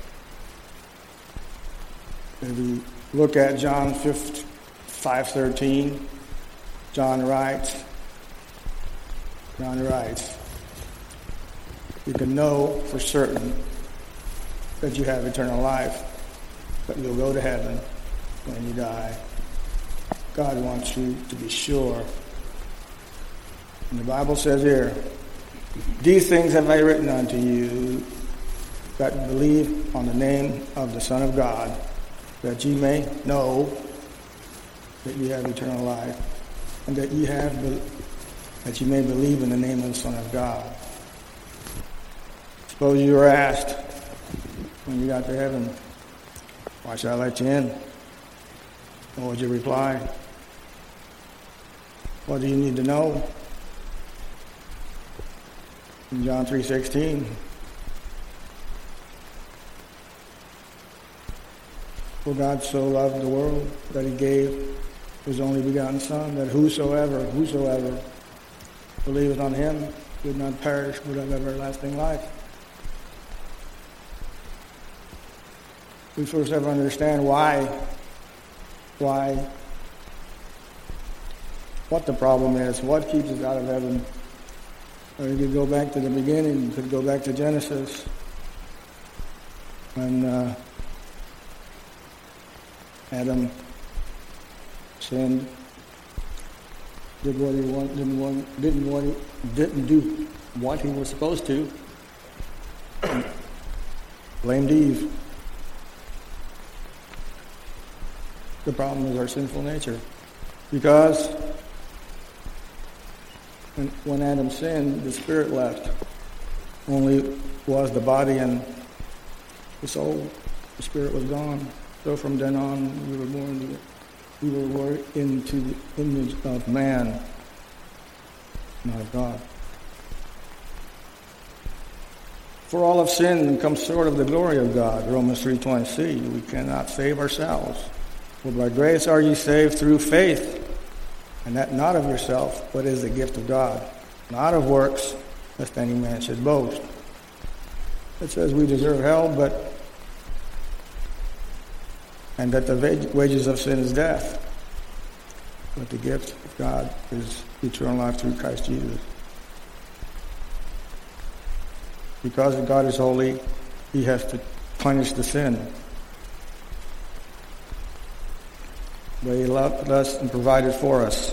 If you look at John five thirteen, John writes, John writes, "You can know for certain that you have eternal life, that you'll go to heaven when you die." God wants you to be sure. And the Bible says here, "These things have I written unto you that believe on the name of the Son of God, that ye may know that ye have eternal life, and that ye have be- that ye may believe in the name of the Son of God." Suppose you were asked when you got to heaven, "Why should I let you in?" What would you reply? What do you need to know? In John three sixteen, "For God so loved the world that he gave his only begotten Son, that whosoever, whosoever believeth on him would not perish but have everlasting life." We first have to understand why, why, what the problem is, what keeps us out of heaven. Or you could go back to the beginning, you could go back to Genesis, when uh, Adam sinned, did what he want, didn't want, didn't want, didn't do what he was supposed to, blamed Eve. The problem is our sinful nature, because when, when Adam sinned, the spirit left. Only was the body and the soul. The spirit was gone. So from then on, we were born. We were born into the image of man, not of God. For all have sinned and come short of the glory of God. Romans three twenty. See, we cannot save ourselves. For by grace are ye saved through faith, and that not of yourself, but is the gift of God, not of works, lest any man should boast. It says we deserve hell, but and that the wages of sin is death. But the gift of God is eternal life through Christ Jesus. Because God is holy, he has to punish the sin. But he loved us and provided for us.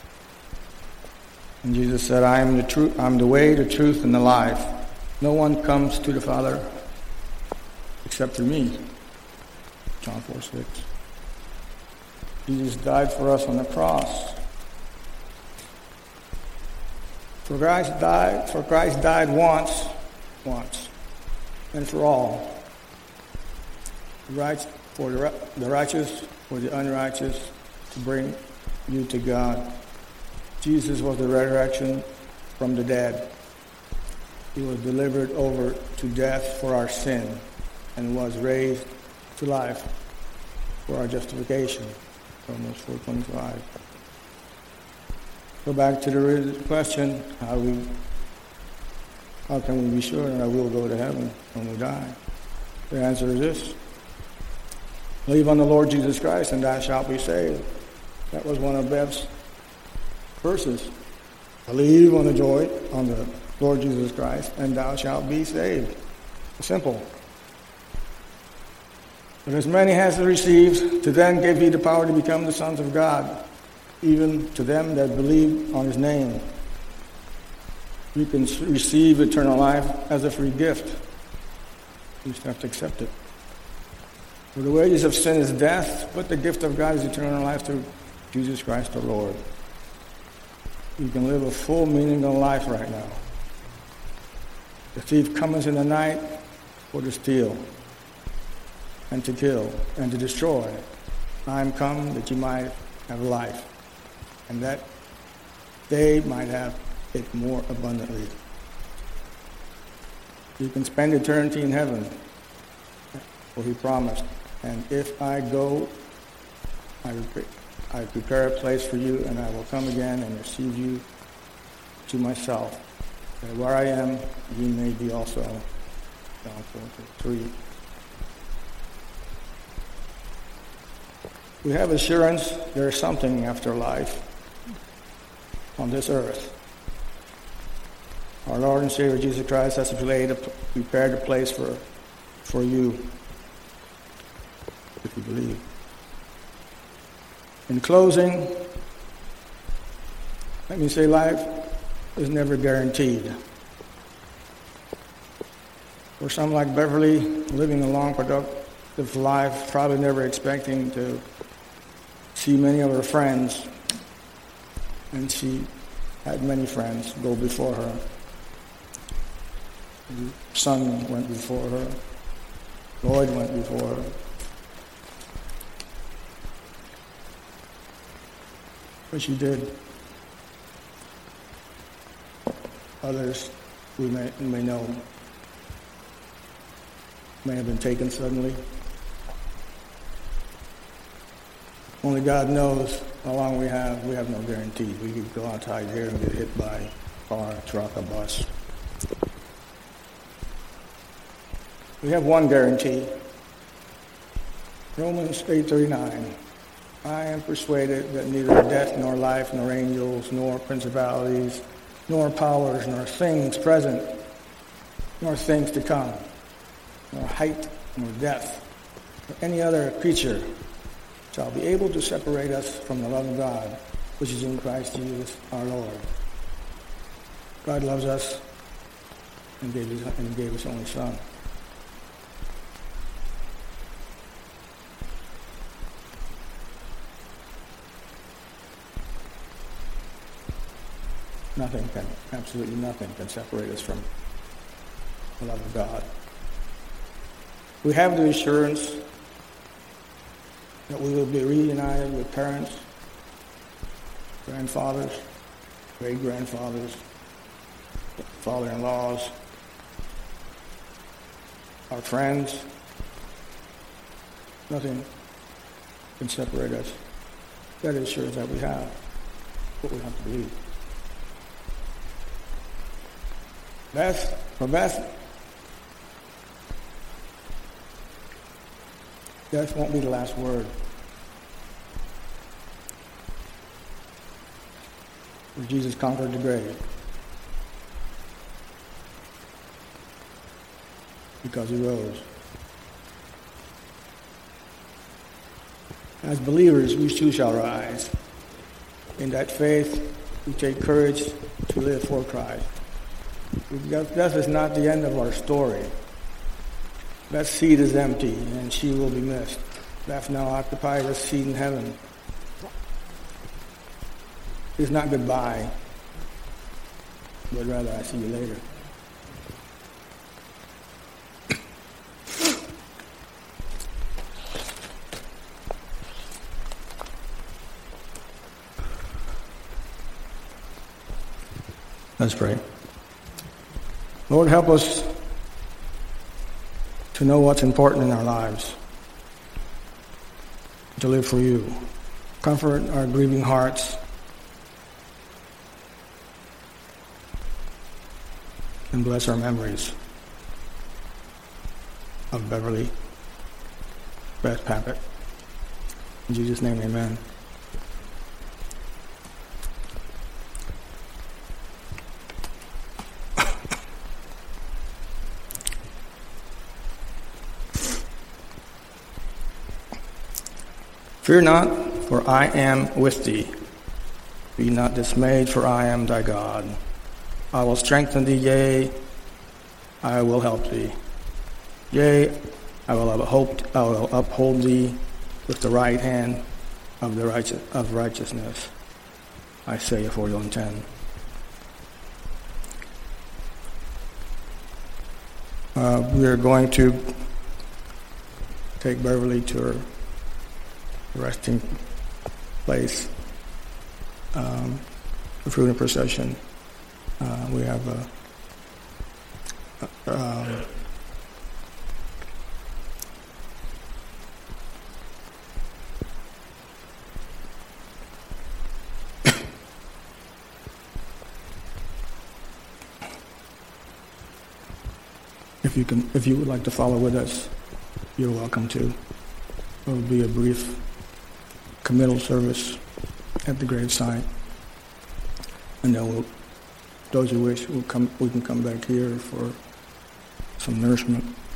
And Jesus said, I am the truth, I'm the way, the truth, and the life. No one comes to the Father except through me. John four six. Jesus died for us on the cross. For Christ died, for Christ died once, once, and for all. Right, for the, the righteous, for the unrighteous, to bring you to God. Jesus was the resurrection from the dead. He was delivered over to death for our sin and was raised to life for our justification. Romans four twenty-five. Go back to the original question, how do we how can we be sure that I will go to heaven when we die? The answer is this. Believe on the Lord Jesus Christ and thou shalt be saved. That was one of Bev's verses. Believe on the joy on the Lord Jesus Christ and thou shalt be saved. Simple. But as many as received, to them gave he the power to become the sons of God, even to them that believe on his name. You can receive eternal life as a free gift. You just have to accept it. For the wages of sin is death, but the gift of God is eternal life through Jesus Christ the Lord. You can live a full, meaningful life right now. The thief comes in the night for to steal and to kill and to destroy. I am come that you might have life, and that they might have it more abundantly. You can spend eternity in heaven, for he promised. And if I go, I, I prepare a place for you, and I will come again and receive you to myself, that where I am, you may be also. John four three. We have assurance there is something after life on this earth. Our Lord and Savior Jesus Christ has prepared a place for, for you, if you believe. In closing, let me say life is never guaranteed. For some like Beverly, living a long, productive life, probably never expecting to see many of her friends, and she had many friends go before her. Her son went before her. Lloyd went before her. But she did. Others we may, may know may have been taken suddenly. Only God knows how long we have. We have no guarantee. We could go outside here and get hit by a car, a truck, a bus. We have one guarantee. Romans eight thirty-nine. I am persuaded that neither death, nor life, nor angels, nor principalities, nor powers, nor things present, nor things to come, nor height, nor depth, or any other creature shall be able to separate us from the love of God, which is in Christ Jesus our Lord. God loves us and gave his, and gave his only Son. Nothing can, absolutely nothing can separate us from the love of God. We have the assurance that we will be reunited with parents, grandfathers, great-grandfathers, father-in-laws, our friends. Nothing can separate us. That is sure that we have what we have to believe. Beth, for Beth, death won't be the last word. For Jesus conquered the grave. Because he rose. As believers, we too shall rise. In that faith, we take courage to live for Christ. Death is not the end of our story. That seat is empty, and she will be missed. Death now occupies a seat in heaven. It's not goodbye, but rather I see you later. Let's pray. Lord, help us to know what's important in our lives, to live for you. Comfort our grieving hearts and bless our memories of Beverly, Beth Pappett. In Jesus' name, amen. Fear not, for I am with thee. Be not dismayed, for I am thy God. I will strengthen thee, yea, I will help thee. Yea, I will uphold, I will uphold thee with the right hand of the righteous, of righteousness. Isaiah forty-one ten. Uh, we are going to take Beverly to her resting place. Um, the funeral procession. Uh, we have a, a um, if you can, if you would like to follow with us, you're welcome to. There will be a brief committal service at the gravesite, and then we'll, those who wish, we'll come, we can come back here for some nourishment.